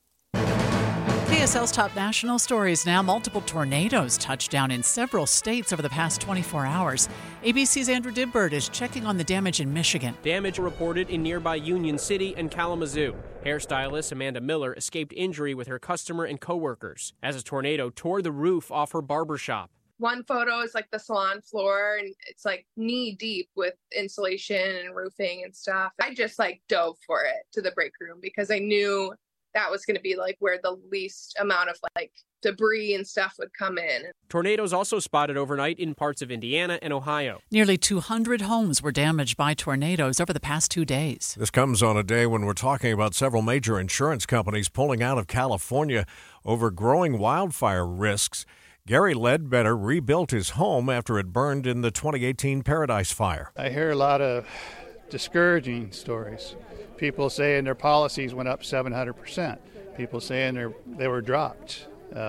S2: KSL's top national stories now. Multiple tornadoes touched down in several states over the past 24 hours. ABC's Andrew Dibbert is checking on the damage in Michigan.
S30: Damage reported in nearby Union City and Kalamazoo. Hairstylist Amanda Miller escaped injury with her customer and coworkers as a tornado tore the roof off her barbershop.
S31: One photo is like the salon floor, and it's like knee deep with insulation and roofing and stuff. I just dove for it to the break room because I knew that was going to be where the least amount of debris and stuff would come in.
S30: Tornadoes also spotted overnight in parts of Indiana and Ohio.
S2: Nearly 200 homes were damaged by tornadoes over the past 2 days.
S1: This comes on a day when we're talking about several major insurance companies pulling out of California over growing wildfire risks. Gary Ledbetter rebuilt his home after it burned in the 2018 Paradise Fire.
S32: I hear a lot of
S6: discouraging stories. People saying their policies went up 700%. People saying they were dropped.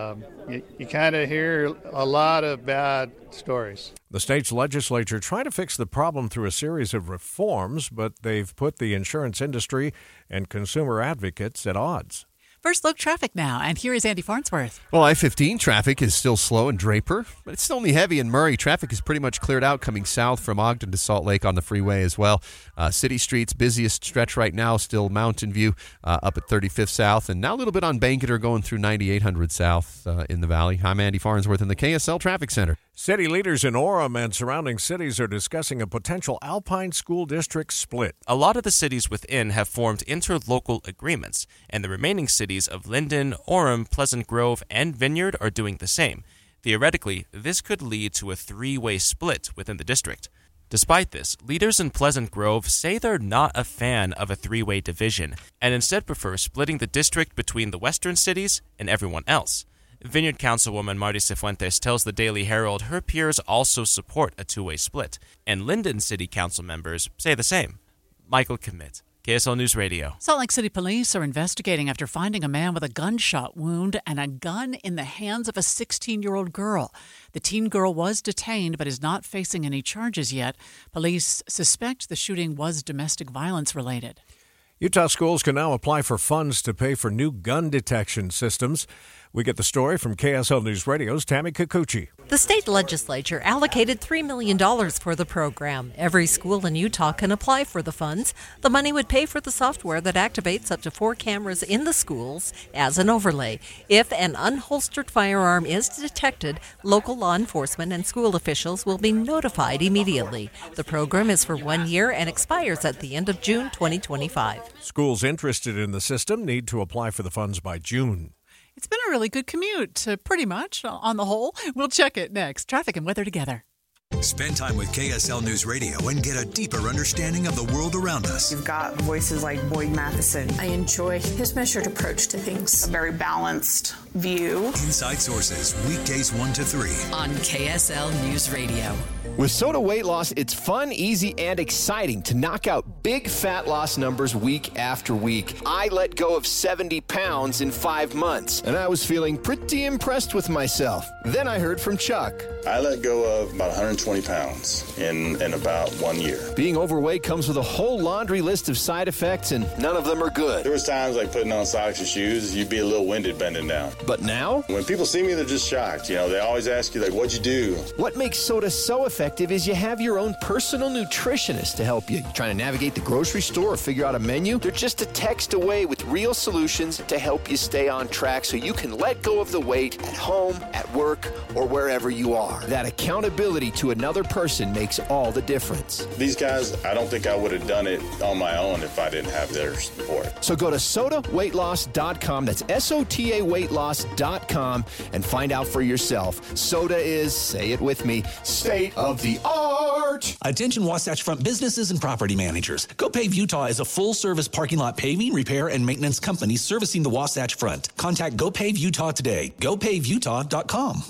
S6: You kind of hear a lot of bad stories.
S1: The state's legislature trying to fix the problem through a series of reforms, but they've put the insurance industry and consumer advocates at odds.
S2: First look traffic now, and here is Andy Farnsworth.
S13: Well, I-15 traffic is still slow in Draper, but it's only heavy in Murray. Traffic is pretty much cleared out coming south from Ogden to Salt Lake on the freeway as well. City Street's busiest stretch right now, still Mountain View up at 35th South, and now a little bit on Banketer going through 9800 South in the valley. I'm Andy Farnsworth in the KSL Traffic Center.
S1: City leaders in Orem and surrounding cities are discussing a potential Alpine School District split.
S8: A lot of the cities within have formed interlocal agreements, and the remaining cities of Linden, Orem, Pleasant Grove, and Vineyard are doing the same. Theoretically, this could lead to a three-way split within the district. Despite this, leaders in Pleasant Grove say they're not a fan of a three-way division, and instead prefer splitting the district between the western cities and everyone else. Vineyard Councilwoman Marty Cifuentes tells the Daily Herald her peers also support a two-way split, and Linden City Council members say the same. Michael Commit, KSL News Radio.
S2: Salt Lake City police are investigating after finding a man with a gunshot wound and a gun in the hands of a 16-year-old girl. The teen girl was detained but is not facing any charges yet. Police suspect the shooting was domestic violence related.
S1: Utah schools can now apply for funds to pay for new gun detection systems. We get the story from KSL News Radio's Tammy Kikuchi.
S9: The state legislature allocated $3 million for the program. Every school in Utah can apply for the funds. The money would pay for the software that activates up to 4 cameras in the schools as an overlay. If an unholstered firearm is detected, local law enforcement and school officials will be notified immediately. The program is for 1 year and expires at the end of June 2025.
S1: Schools interested in the system need to apply for the funds by June.
S2: It's been a really good commute, pretty much, on the whole. We'll check it next. Traffic and weather together.
S7: Spend time with KSL News Radio and get a deeper understanding of the world around us.
S10: You've got voices like Boyd Matheson.
S11: I enjoy his measured approach to things.
S10: A very balanced view.
S7: Inside Sources, weekdays 1 to 3.
S4: On KSL News Radio.
S12: With Soda Weight Loss, it's fun, easy, and exciting to knock out big fat loss numbers week after week. I let go of 70 pounds in 5 months, and I was feeling pretty impressed with myself. Then I heard from Chuck.
S14: I let go of about 120 pounds in about 1 year.
S12: Being overweight comes with a whole laundry list of side effects, and none of them are good.
S14: There was times like putting on socks and shoes, you'd be a little winded bending down.
S12: But now?
S14: When people see me, they're just shocked. You know, they always ask you, like, what'd you do?
S12: What makes soda so effective is you have your own personal nutritionist to help you. You're trying to navigate the grocery store or figure out a menu? They're just a text away with real solutions to help you stay on track so you can let go of the weight at home, at work, or wherever you are. That accountability to another person makes all the difference.
S14: These guys, I don't think I would have done it on my own if I didn't have their support.
S12: So go to sodaweightloss.com. That's SOTA weightloss.com and find out for yourself. Soda is, say it with me, state of the art.
S15: Attention Wasatch Front businesses and property managers. GoPave Utah is a full-service parking lot paving, repair, and maintenance company servicing the Wasatch Front. Contact GoPave Utah today. GoPaveUtah.com.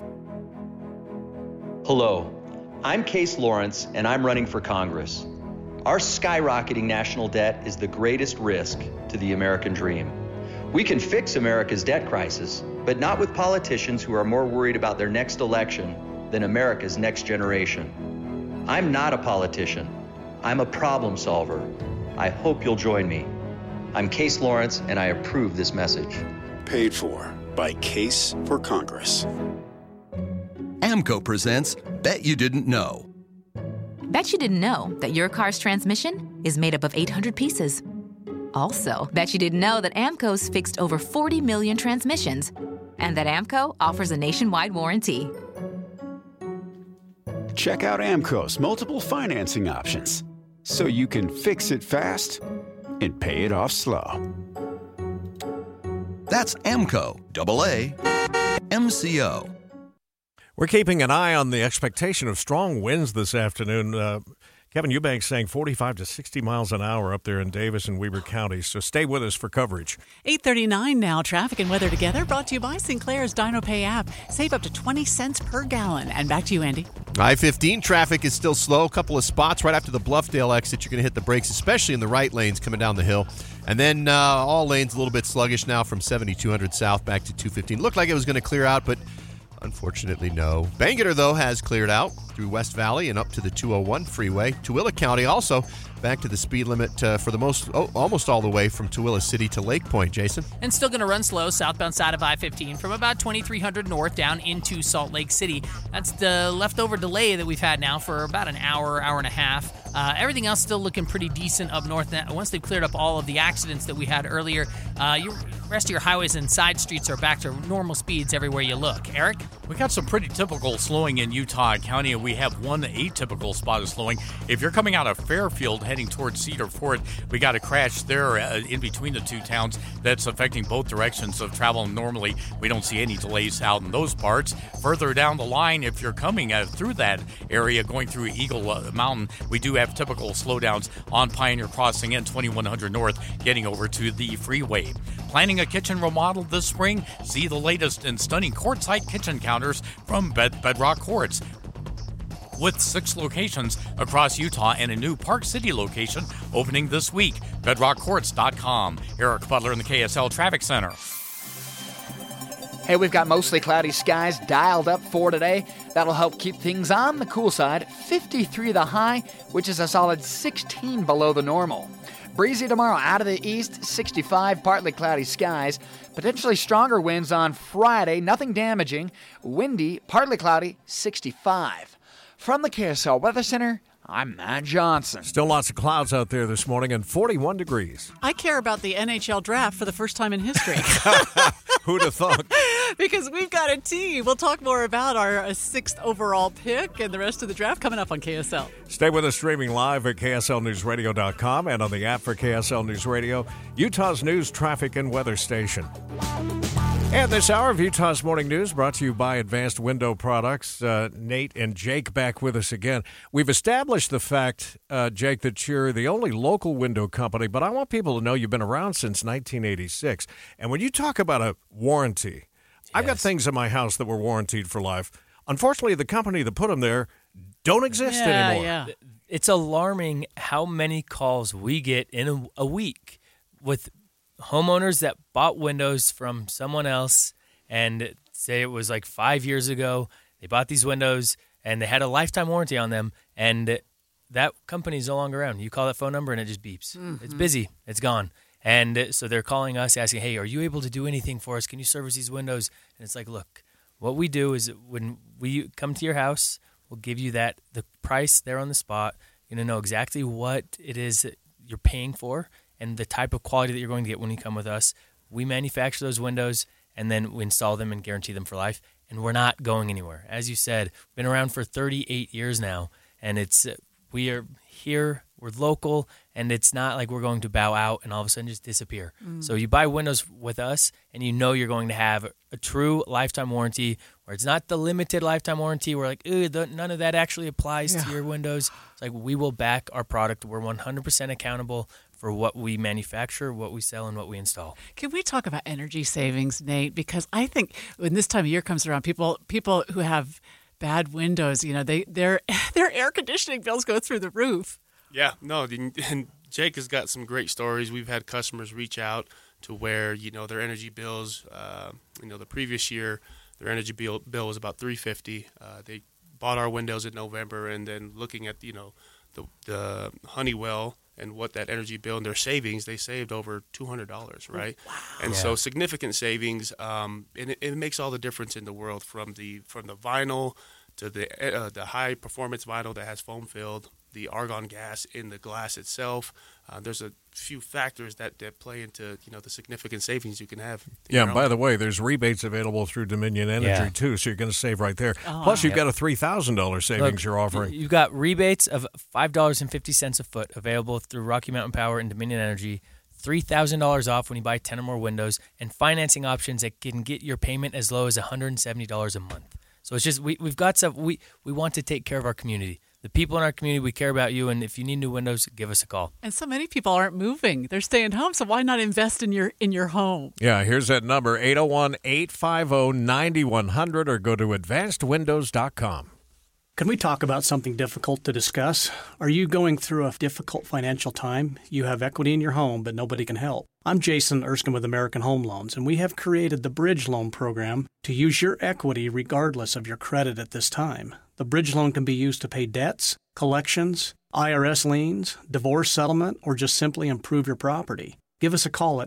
S16: Hello, I'm Case Lawrence, and I'm running for Congress. Our skyrocketing national debt is the greatest risk to the American dream. We can fix America's debt crisis, but not with politicians who are more worried about their next election than America's next generation. I'm not a politician. I'm a problem solver. I hope you'll join me. I'm Case Lawrence, and I approve this message.
S18: Paid for by Case for Congress.
S24: AMCO presents Bet You Didn't Know.
S32: Bet you didn't know that your car's transmission is made up of 800 pieces. Also, bet you didn't know that AMCO's fixed over 40 million transmissions and that AMCO offers a nationwide warranty.
S18: Check out AMCO's multiple financing options so you can fix it fast and pay it off slow.
S24: That's AMCO, AA, MCO.
S1: We're keeping an eye on the expectation of strong winds this afternoon. Kevin Eubanks saying 45 to 60 miles an hour up there in Davis and Weber counties. So stay with us for coverage.
S2: 8:39 now. Traffic and weather together brought to you by Sinclair's DinoPay app. Save up to 20 cents per gallon. And back to you, Andy.
S13: I-15 traffic is still slow. A couple of spots right after the Bluffdale exit. You're going to hit the brakes, especially in the right lanes coming down the hill. And then all lanes a little bit sluggish now from 7200 south back to 215. Looked like it was going to clear out, but unfortunately, no. Bangerter, though, has cleared out through West Valley and up to the 201 freeway. Tooele County also back to the speed limit for the almost all the way from Tooele City to Lake Point. Jason?
S3: And still going to run slow southbound side of I-15 from about 2300 north down into Salt Lake City. That's the leftover delay that we've had now for about an hour and a half. Everything else still looking pretty decent up north. Once they've cleared up all of the accidents that we had earlier, your rest of your highways and side streets are back to normal speeds everywhere you look. Eric?
S5: We got some pretty typical slowing in Utah County, and we have one atypical spot of slowing. If you're coming out of Fairfield heading towards Cedar Fort, we got a crash there in between the two towns that's affecting both directions of travel. Normally, we don't see any delays out in those parts. Further down the line, if you're coming through that area, going through Eagle Mountain, we do have typical slowdowns on Pioneer Crossing and 2100 North getting over to the freeway. Planning a kitchen remodel this spring? See the latest and stunning quartzite kitchen counters from Bedrock Quartz. With 6 locations across Utah and a new Park City location opening this week. BedrockQuartz.com. Eric Butler in the KSL Traffic Center.
S17: Hey, we've got mostly cloudy skies dialed up for today. That'll help keep things on the cool side. 53 the high, which is a solid 16 below the normal. Breezy tomorrow out of the east, 65, partly cloudy skies. Potentially stronger winds on Friday, nothing damaging. Windy, partly cloudy, 65. From the KSL Weather Center, I'm Matt Johnson.
S1: Still lots of clouds out there this morning and 41 degrees.
S2: I care about the NHL draft for the first time in history.
S1: Who'd have thought?
S2: Because we've got a team. We'll talk more about our 6th overall pick and the rest of the draft coming up on KSL.
S1: Stay with us streaming live at KSLNewsRadio.com and on the app for KSL News Radio, Utah's news, traffic, and weather station. And this hour of Utah's Morning News brought to you by Advanced Window Products. Nate and Jake back with us again. We've established the fact, Jake, that you're the only local window company, but I want people to know you've been around since 1986. And when you talk about a warranty, yes. I've got things in my house that were warranted for life. Unfortunately, the company that put them there don't exist anymore.
S19: Yeah. It's alarming how many calls we get in a week with homeowners that bought windows from someone else and say it was like 5 years ago. They bought these windows and they had a lifetime warranty on them, and that company's no longer around. You call that phone number and it just beeps. Mm-hmm. It's busy. It's gone. And so they're calling us asking, hey, are you able to do anything for us? Can you service these windows? And it's like, look, what we do is when we come to your house, we'll give you the price there on the spot. You're going to know exactly what it is that you're paying for and the type of quality that you're going to get when you come with us. We manufacture those windows, and then we install them and guarantee them for life, and we're not going anywhere. As you said, we've been around for 38 years now, and we are here, we're local, and it's not like we're going to bow out and all of a sudden just disappear. Mm. So you buy windows with us, and you know you're going to have a true lifetime warranty, where it's not the limited lifetime warranty where like, none of that actually applies to your windows. It's like we will back our product. We're 100% accountable for what we manufacture, what we sell, and what we install.
S2: Can we talk about energy savings, Nate? Because I think when this time of year comes around, people who have bad windows, their air conditioning bills go through the roof.
S5: Yeah, no, and Jake has got some great stories. We've had customers reach out to where, their energy bills, the previous year, their energy bill was about $350. They bought our windows in November, and then looking at, the Honeywell and what that energy bill and their savings, they saved over $200, right? Wow. And so significant savings, and it makes all the difference in the world from the vinyl to the high performance vinyl that has foam filled, the argon gas in the glass itself. There's a few factors that play into the significant savings you can have.
S1: Yeah, and by the way, there's rebates available through Dominion Energy too, so you're going to save right there. Plus, you've got a $3,000 savings you're offering.
S19: You've got rebates of $5.50 a foot available through Rocky Mountain Power and Dominion Energy. $3,000 off when you buy 10 or more windows, and financing options that can get your payment as low as $170 a month. So it's just we've got stuff. We want to take care of our community. the people in our community, we care about you. And if you need new windows, give us a call.
S2: And so many people aren't moving. They're staying home. So why not invest in your home?
S1: Yeah, here's that number, 801-850-9100, or go to advancedwindows.com.
S6: Can we talk about something difficult to discuss? Are you going through a difficult financial time? You have equity in your home, but nobody can help. I'm Jason Erskine with American Home Loans, and we have created the Bridge Loan Program to use your equity regardless of your credit at this time. The Bridge Loan can be used to pay debts, collections, IRS liens, divorce settlement, or just simply improve your property. Give us a call at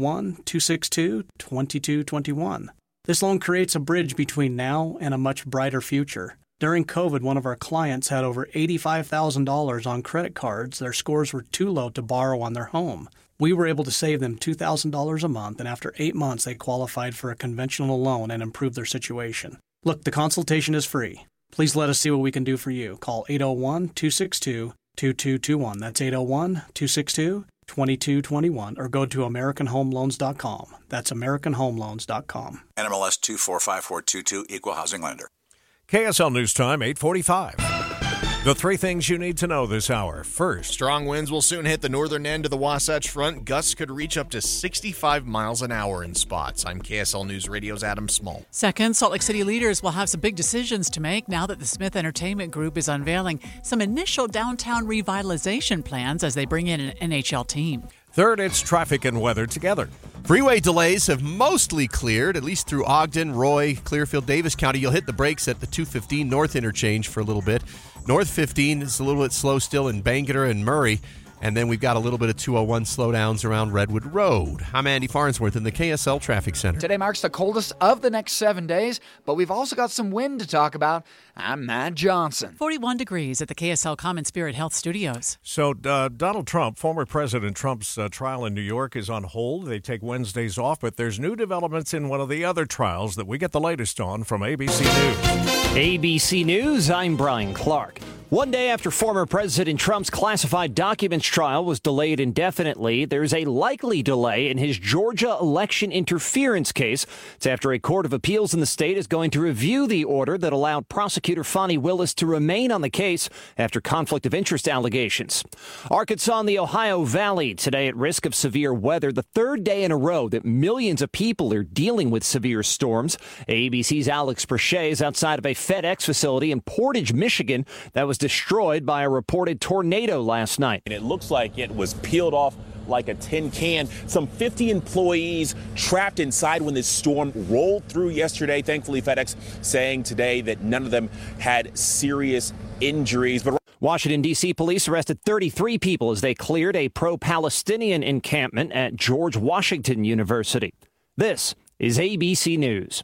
S6: 801-262-2221. This loan creates a bridge between now and a much brighter future. During COVID, one of our clients had over $85,000 on credit cards. Their scores were too low to borrow on their home. We were able to save them $2,000 a month, and after 8 months, they qualified for a conventional loan and improved their situation. Look, the consultation is free. Please let us see what we can do for you. Call 801-262-2221. That's 801-262-2221, or go to AmericanHomeLoans.com. That's AmericanHomeLoans.com.
S20: NMLS 245422, Equal Housing Lender.
S1: KSL News Time, 8:45. The three things you need to know this hour. First,
S21: strong winds will soon hit the northern end of the Wasatch Front. Gusts could reach up to 65 miles an hour in spots. I'm KSL News Radio's Adam Small.
S2: Second, Salt Lake City leaders will have some big decisions to make now that the Smith Entertainment Group is unveiling some initial downtown revitalization plans as they bring in an NHL team.
S1: Third, it's traffic and weather together.
S13: Freeway delays have mostly cleared, at least through Ogden, Roy, Clearfield, Davis County. You'll hit the brakes at the 215 North interchange for a little bit. North 15 is a little bit slow still in Bangor and Murray. And then we've got a little bit of 201 slowdowns around Redwood Road. I'm Andy Farnsworth in the KSL Traffic Center.
S17: Today marks the coldest of the next 7 days, but we've also got some wind to talk about. I'm Matt Johnson.
S2: 41 degrees at the KSL Common Spirit Health Studios.
S1: So Donald Trump, former President Trump's trial in New York is on hold. They take Wednesdays off, but there's new developments in one of the other trials that we get the latest on from ABC News.
S22: ABC News, I'm Brian Clark. One day after former President Trump's classified documents trial was delayed indefinitely, there's a likely delay in his Georgia election interference case. It's after a court of appeals in the state is going to review the order that allowed prosecutor Fani Willis to remain on the case after conflict of interest allegations. Arkansas and the Ohio Valley today at risk of severe weather, the third day in a row that millions of people are dealing with severe storms. ABC's Alex Perche is outside of a FedEx facility in Portage, Michigan that was destroyed by a reported tornado last night.
S23: And it looks like it was peeled off like a tin can. Some 50 employees trapped inside when this storm rolled through yesterday. Thankfully, FedEx saying today that none of them had serious injuries. But
S22: Washington, D.C. police arrested 33 people as they cleared a pro-Palestinian encampment at George Washington University. This is ABC News.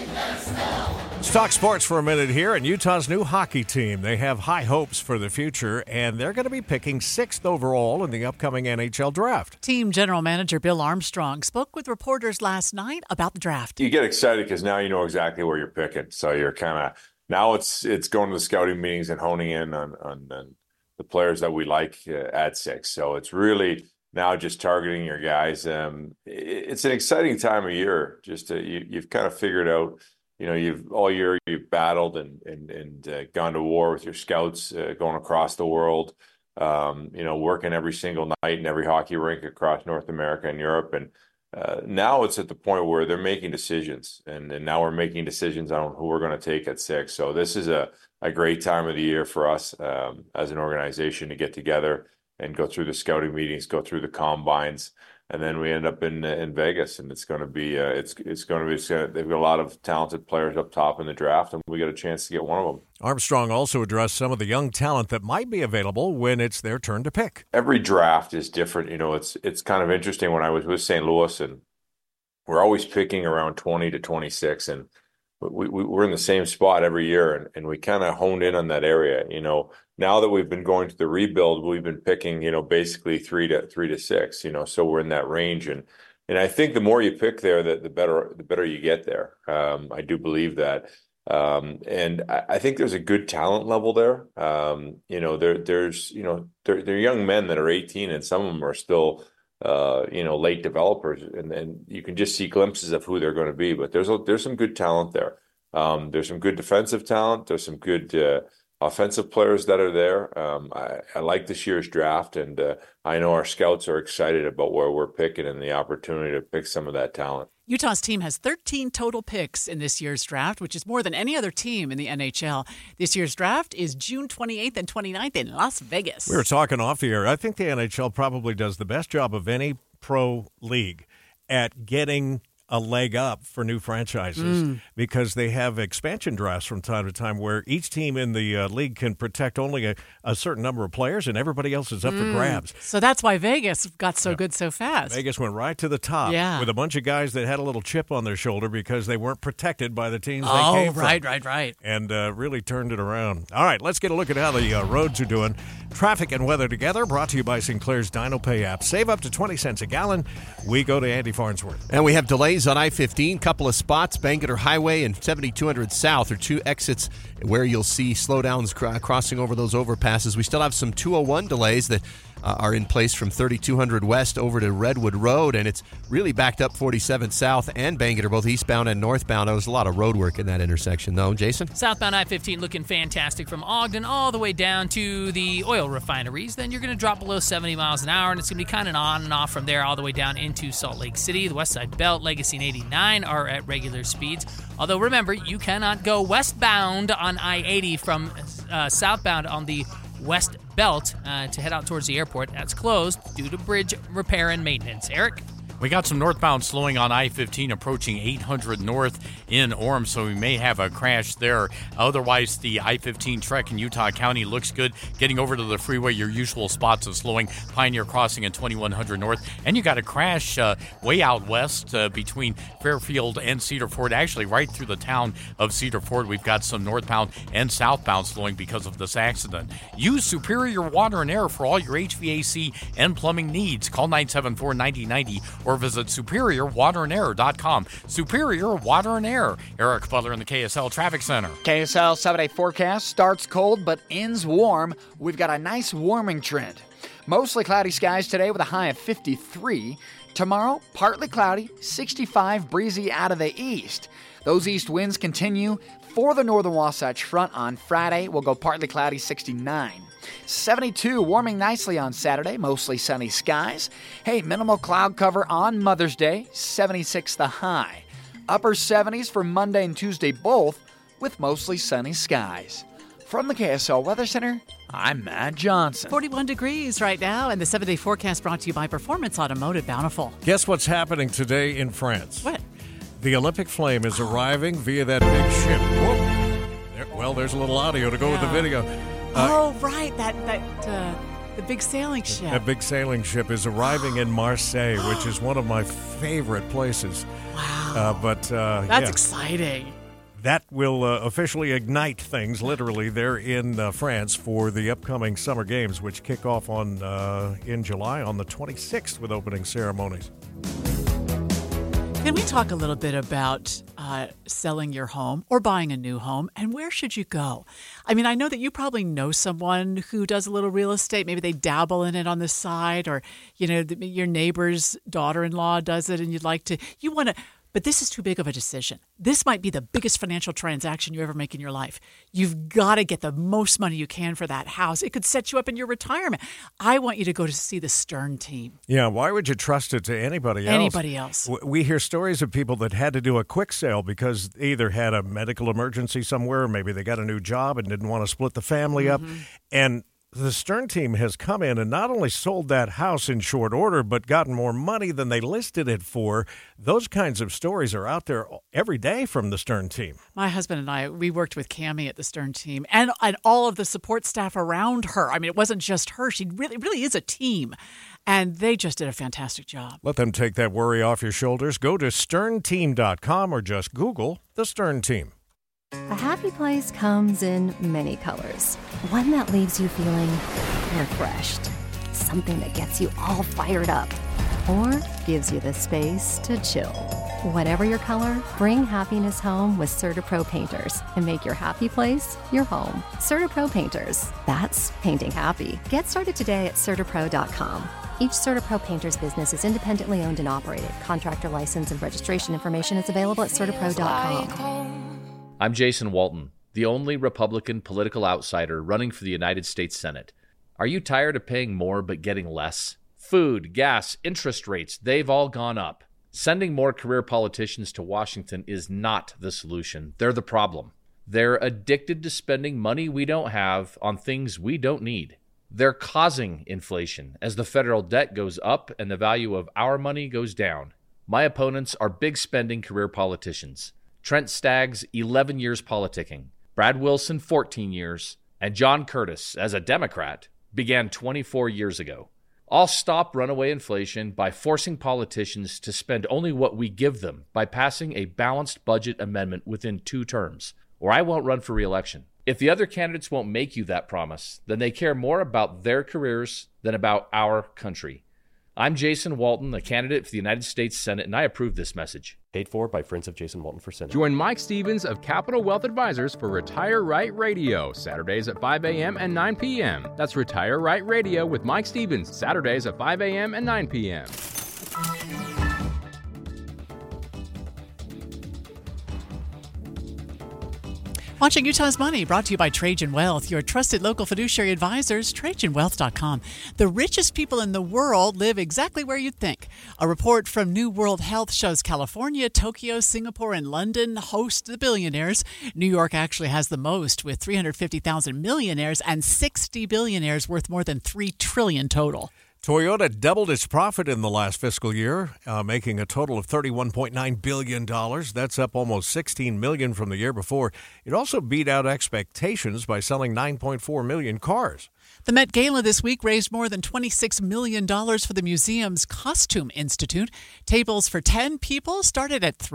S1: Let's talk sports for a minute here. And Utah's new hockey team, they have high hopes for the future, and they're going to be picking 6th overall in the upcoming NHL draft.
S2: Team general manager Bill Armstrong spoke with reporters last night about the draft.
S25: You get excited because now you know exactly where you're picking. So you're kind of now it's going to the scouting meetings and honing in on the players that we like at 6. So it's really now just targeting your guys. It's an exciting time of year. Just you've kind of figured out. You know, you've battled and gone to war with your scouts, going across the world, working every single night in every hockey rink across North America and Europe. And now it's at the point where they're making decisions. And now we're making decisions on who we're going to take at 6. So this is a great time of the year for us as an organization to get together and go through the scouting meetings, go through the combines. And then we end up in Vegas, and it's going to be they've got a lot of talented players up top in the draft, and we got a chance to get one of them.
S1: Armstrong also addressed some of the young talent that might be available when it's their turn to pick.
S25: Every draft is different. You know, it's kind of interesting. When I was with St. Louis, and we're always picking around 20 to 26, and we're in the same spot every year, and we kind of honed in on that area. You know, now that we've been going to the rebuild, we've been picking, basically 3 to 6. So we're in that range, and I think the more you pick there, the better you get there. I do believe that, and I think there's a good talent level there. There's they're young men that are 18, and some of them are still late developers, and you can just see glimpses of who they're going to be. But there's some good talent there. There's some good defensive talent. There's some good offensive players that are there. I like this year's draft, and I know our scouts are excited about where we're picking and the opportunity to pick some of that talent.
S2: Utah's team has 13 total picks in this year's draft, which is more than any other team in the NHL. This year's draft is June 28th and 29th in Las Vegas.
S1: We were talking off the air. I think the NHL probably does the best job of any pro league at getting a leg up for new franchises because they have expansion drafts from time to time where each team in the league can protect only a certain number of players and everybody else is up for grabs.
S2: So that's why Vegas got so good so fast.
S1: Vegas went right to the top with a bunch of guys that had a little chip on their shoulder because they weren't protected by the teams they came from.
S2: Right.
S1: And really turned it around. All right, let's get a look at how the roads are doing. Traffic and weather together, brought to you by Sinclair's DinoPay app. Save up to 20 cents a gallon. We go to Andy Farnsworth.
S13: And we have delays on I-15, couple of spots. Bangerter Highway and 7200 South are two exits where you'll see slowdowns crossing over those overpasses. We still have some 201 delays that are in place from 3200 West over to Redwood Road, and it's really backed up 47 South and Bangerter, both eastbound and northbound. There was a lot of road work in that intersection, though. Jason?
S3: Southbound I-15 looking fantastic from Ogden all the way down to the oil refineries. Then you're going to drop below 70 miles an hour, and it's going to be kind of on and off from there all the way down into Salt Lake City. The West Side Belt, Legacy and 89 are at regular speeds. Although, remember, you cannot go westbound on I-80 from southbound on the West Belt to head out towards the airport. That's closed due to bridge repair and maintenance. Eric?
S5: We got some northbound slowing on I-15 approaching 800 north in Orem, so we may have a crash there. Otherwise, the I-15 trek in Utah County looks good. Getting over to the freeway, your usual spots of slowing, Pioneer Crossing and 2100 north. And you got a crash way out west between Fairfield and Cedar Ford, actually right through the town of Cedar Ford. We've got some northbound and southbound slowing because of this accident. Use Superior Water and Air for all your HVAC and plumbing needs. Call 974-9090 or visit SuperiorWaterandAir.com. Superior Water and Air. Eric Butler in the KSL Traffic Center.
S17: KSL 7-day forecast starts cold but ends warm. We've got a nice warming trend. Mostly cloudy skies today with a high of 53. Tomorrow, partly cloudy, 65, breezy out of the east. Those east winds continue for the northern Wasatch Front on Friday. We'll go partly cloudy, 69. 72, warming nicely on Saturday, mostly sunny skies. Hey, minimal cloud cover on Mother's Day, 76 the high. Upper 70s for Monday and Tuesday both, with mostly sunny skies. From the KSL Weather Center, I'm Matt Johnson.
S2: 41 degrees right now, and the 7-day forecast brought to you by Performance Automotive Bountiful.
S1: Guess what's happening today in France?
S2: What?
S1: The Olympic Flame is arriving via that big ship. There's a little audio to go with the video.
S2: Right, the big sailing ship.
S1: That big sailing ship is arriving in Marseille, which is one of my favorite places.
S2: Wow.
S1: That's
S2: exciting.
S1: That will officially ignite things, literally, there in France for the upcoming Summer Games, which kick off in July on the 26th with opening ceremonies.
S2: Can we talk a little bit about selling your home or buying a new home, and where should you go? I mean, I know that you probably know someone who does a little real estate. Maybe they dabble in it on the side, or your neighbor's daughter-in-law does it, and you want to. But this is too big of a decision. This might be the biggest financial transaction you ever make in your life. You've got to get the most money you can for that house. It could set you up in your retirement. I want you to go to see the Stern team.
S1: Yeah, why would you trust it to anybody else?
S2: Anybody else.
S1: We hear stories of people that had to do a quick sale because they either had a medical emergency somewhere, or maybe they got a new job and didn't want to split the family up. And the Stern team has come in and not only sold that house in short order, but gotten more money than they listed it for. Those kinds of stories are out there every day from the Stern team.
S2: My husband and I, we worked with Cammie at the Stern team and all of the support staff around her. I mean, it wasn't just her. She really is a team. And they just did a fantastic job.
S1: Let them take that worry off your shoulders. Go to sternteam.com or just Google the Stern team.
S4: A happy place comes in many colors. One that leaves you feeling refreshed. Something that gets you all fired up. Or gives you the space to chill. Whatever your color, bring happiness home with CertaPro Painters and make your happy place your home. CertaPro Painters. That's painting happy. Get started today at CertaPro.com. Each CertaPro Painters business is independently owned and operated. Contractor license and registration information is available at CertaPro.com.
S7: I'm Jason Walton. the only Republican political outsider running for the United States Senate. Are you tired of paying more but getting less? Food, gas, interest rates, they've all gone up. Sending more career politicians to Washington is not the solution. They're the problem. They're addicted to spending money we don't have on things we don't need. They're causing inflation as the federal debt goes up and the value of our money goes down. My opponents are big spending career politicians. Trent Staggs, 11 years politicking. Brad Wilson, 14 years. And John Curtis, as a Democrat, began 24 years ago. I'll stop runaway inflation by forcing politicians to spend only what we give them by passing a balanced budget amendment within 2 terms, or I won't run for re-election. If the other candidates won't make you that promise, then they care more about their careers than about our country. I'm Jason Walton, a candidate for the United States Senate, and I approve this message.
S8: Paid for by Friends of Jason Walton for Senate.
S9: Join Mike Stevens of Capital Wealth Advisors for Retire Right Radio, Saturdays at 5 a.m. and 9 p.m. That's Retire Right Radio with Mike Stevens, Saturdays at 5 a.m. and 9 p.m.
S2: Watching Utah's Money, brought to you by Trajan Wealth, your trusted local fiduciary advisors, TrajanWealth.com. The richest people in the world live exactly where you'd think. A report from New World Health shows California, Tokyo, Singapore, and London host the billionaires. New York actually has the most, with 350,000 millionaires and 60 billionaires worth more than $3 trillion total.
S1: Toyota doubled its profit in the last fiscal year, making a total of $31.9 billion. That's up almost $16 million from the year before. It also beat out expectations by selling 9.4 million cars.
S2: The Met Gala this week raised more than $26 million for the museum's Costume Institute. Tables for 10 people started at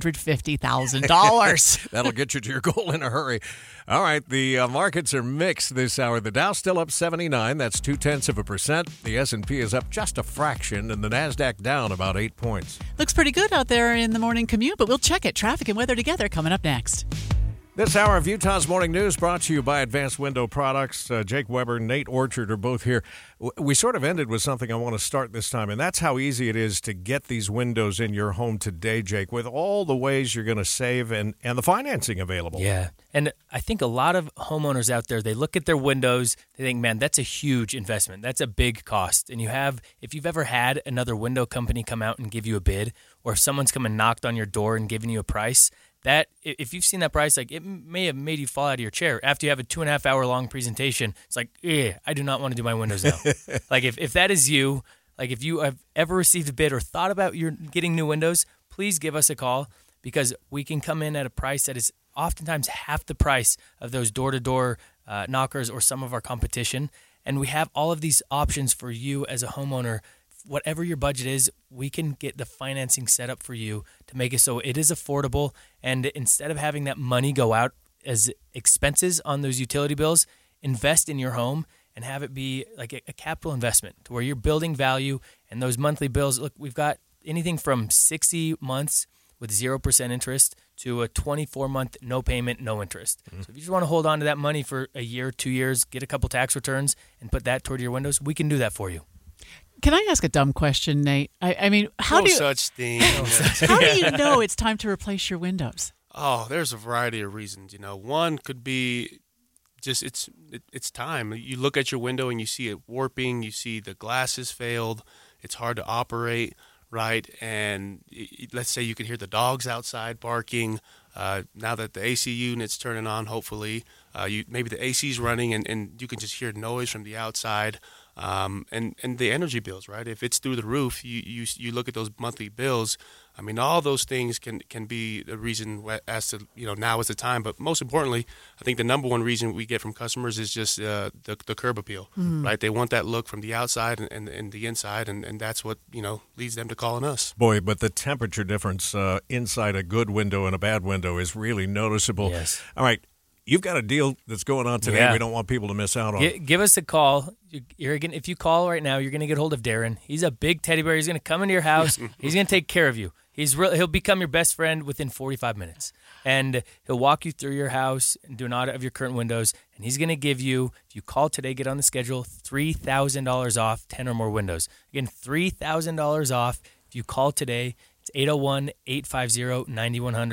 S2: $350,000.
S1: That'll get you to your goal in a hurry. All right, the markets are mixed this hour. The Dow's still up 79. That's 0.2%. The S&P is up just a fraction, and the Nasdaq down about 8 points.
S2: Looks pretty good out there in the morning commute, but we'll check it. Traffic and weather together coming up next.
S1: This hour of Utah's Morning News brought to you by Advanced Window Products. Jake Weber, Nate Orchard are both here. We sort of ended with something I want to start this time, and that's how easy it is to get these windows in your home today, Jake, with all the ways you're going to save and the financing available.
S19: Yeah, and I think a lot of homeowners out there, they look at their windows, they think, man, that's a huge investment. That's a big cost. And if you've ever had another window company come out and give you a bid, or if someone's come and knocked on your door and given you a price, that if you've seen that price, like, it may have made you fall out of your chair after you have a 2.5 hour long presentation. It's like, I do not want to do my windows now. Like, if that is you, like, if you have ever received a bid or thought about getting new windows, please give us a call, because we can come in at a price that is oftentimes half the price of those door-to-door knockers or some of our competition. And we have all of these options for you as a homeowner. Whatever your budget is, we can get the financing set up for you to make it so it is affordable. And instead of having that money go out as expenses on those utility bills, invest in your home and have it be like a capital investment to where you're building value. And those monthly bills, look, we've got anything from 60 months with 0% interest to a 24-month no payment, no interest. So if you just want to hold on to that money for a year, 2 years, get a couple tax returns and put that toward your windows, we can do that for you.
S2: Can I ask a dumb question, Nate? I mean, how do you know it's time to replace your windows?
S10: Oh, there's a variety of reasons. One could be just it's time. You look at your window and you see it warping. You see the glass has failed. It's hard to operate, right? And let's say you can hear the dogs outside barking. Now that the AC unit's turning on, hopefully, maybe the AC's running and you can just hear noise from the outside. And the energy bills, right? If it's through the roof, you look at those monthly bills. I mean, all those things can be the reason as to, now is the time. But most importantly, I think the number one reason we get from customers is just the curb appeal, right? They want that look from the outside and the inside, and that's what, leads them to calling us.
S1: Boy, but the temperature difference inside a good window and a bad window is really noticeable.
S19: Yes.
S1: All right. You've got a deal that's going on today.
S19: Yeah.
S1: We don't want people to miss out on.
S19: Give us a call. If you call right now, you're going to get hold of Darren. He's a big teddy bear. He's going to come into your house. He's going to take care of you. He'll become your best friend within 45 minutes. And he'll walk you through your house and do an audit of your current windows. And he's going to give you, if you call today, get on the schedule, $3,000 off 10 or more windows. Again, $3,000 off if you call today. It's 801-850-9100.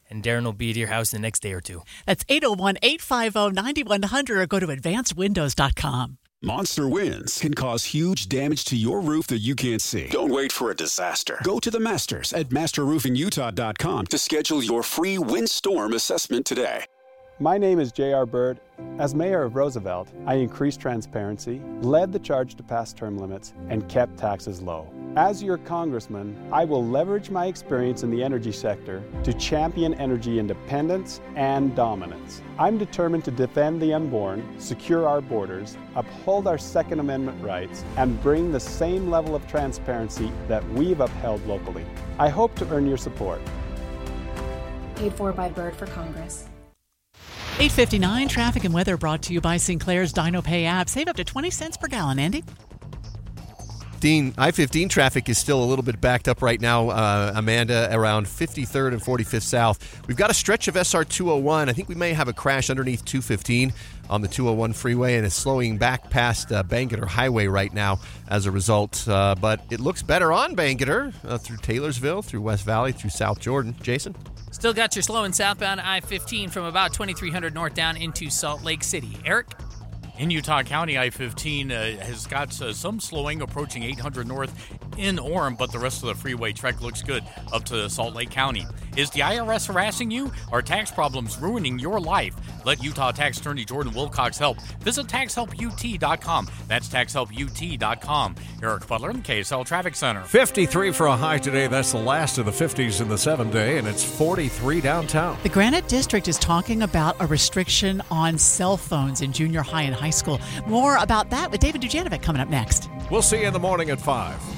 S19: and Darren will be at your house the next day or two.
S2: That's 801-850-9100 or go to advancedwindows.com.
S18: Monster winds can cause huge damage to your roof that you can't see. Don't wait for a disaster. Go to the Masters at masterroofingutah.com to schedule your free windstorm assessment today.
S11: My name is J.R. Bird. As mayor of Roosevelt, I increased transparency, led the charge to pass term limits, and kept taxes low. As your congressman, I will leverage my experience in the energy sector to champion energy independence and dominance. I'm determined to defend the unborn, secure our borders, uphold our Second Amendment rights, and bring the same level of transparency that we've upheld locally. I hope to earn your support.
S12: Paid for by Bird for Congress.
S2: 8:59 traffic and weather brought to you by Sinclair's DinoPay app. Save up to 20 cents per gallon. Andy?
S13: Dean, I-15 traffic is still a little bit backed up right now, Amanda, around 53rd and 45th South. We've got a stretch of SR 201. I think we may have a crash underneath 215 on the 201 freeway, and it's slowing back past Bangerter Highway right now as a result. But it looks better on Bangerter through Taylorsville, through West Valley, through South Jordan. Jason?
S3: Still got your slowing southbound I-15 from about 2300 north down into Salt Lake City. Eric?
S5: In Utah County, I-15 has got some slowing approaching 800 north in Orem, but the rest of the freeway trek looks good up to Salt Lake County. Is the IRS harassing you? Are tax problems ruining your life? Let Utah Tax Attorney Jordan Wilcox help. Visit TaxHelpUT.com. That's TaxHelpUT.com. Eric Butler in the KSL Traffic Center.
S1: 53 for a high today. That's the last of the 50s in the 7-day, and it's 43 downtown.
S2: The Granite District is talking about a restriction on cell phones in junior high and high school. More about that with David Dujanovic coming up next.
S1: We'll see you in the morning at 5.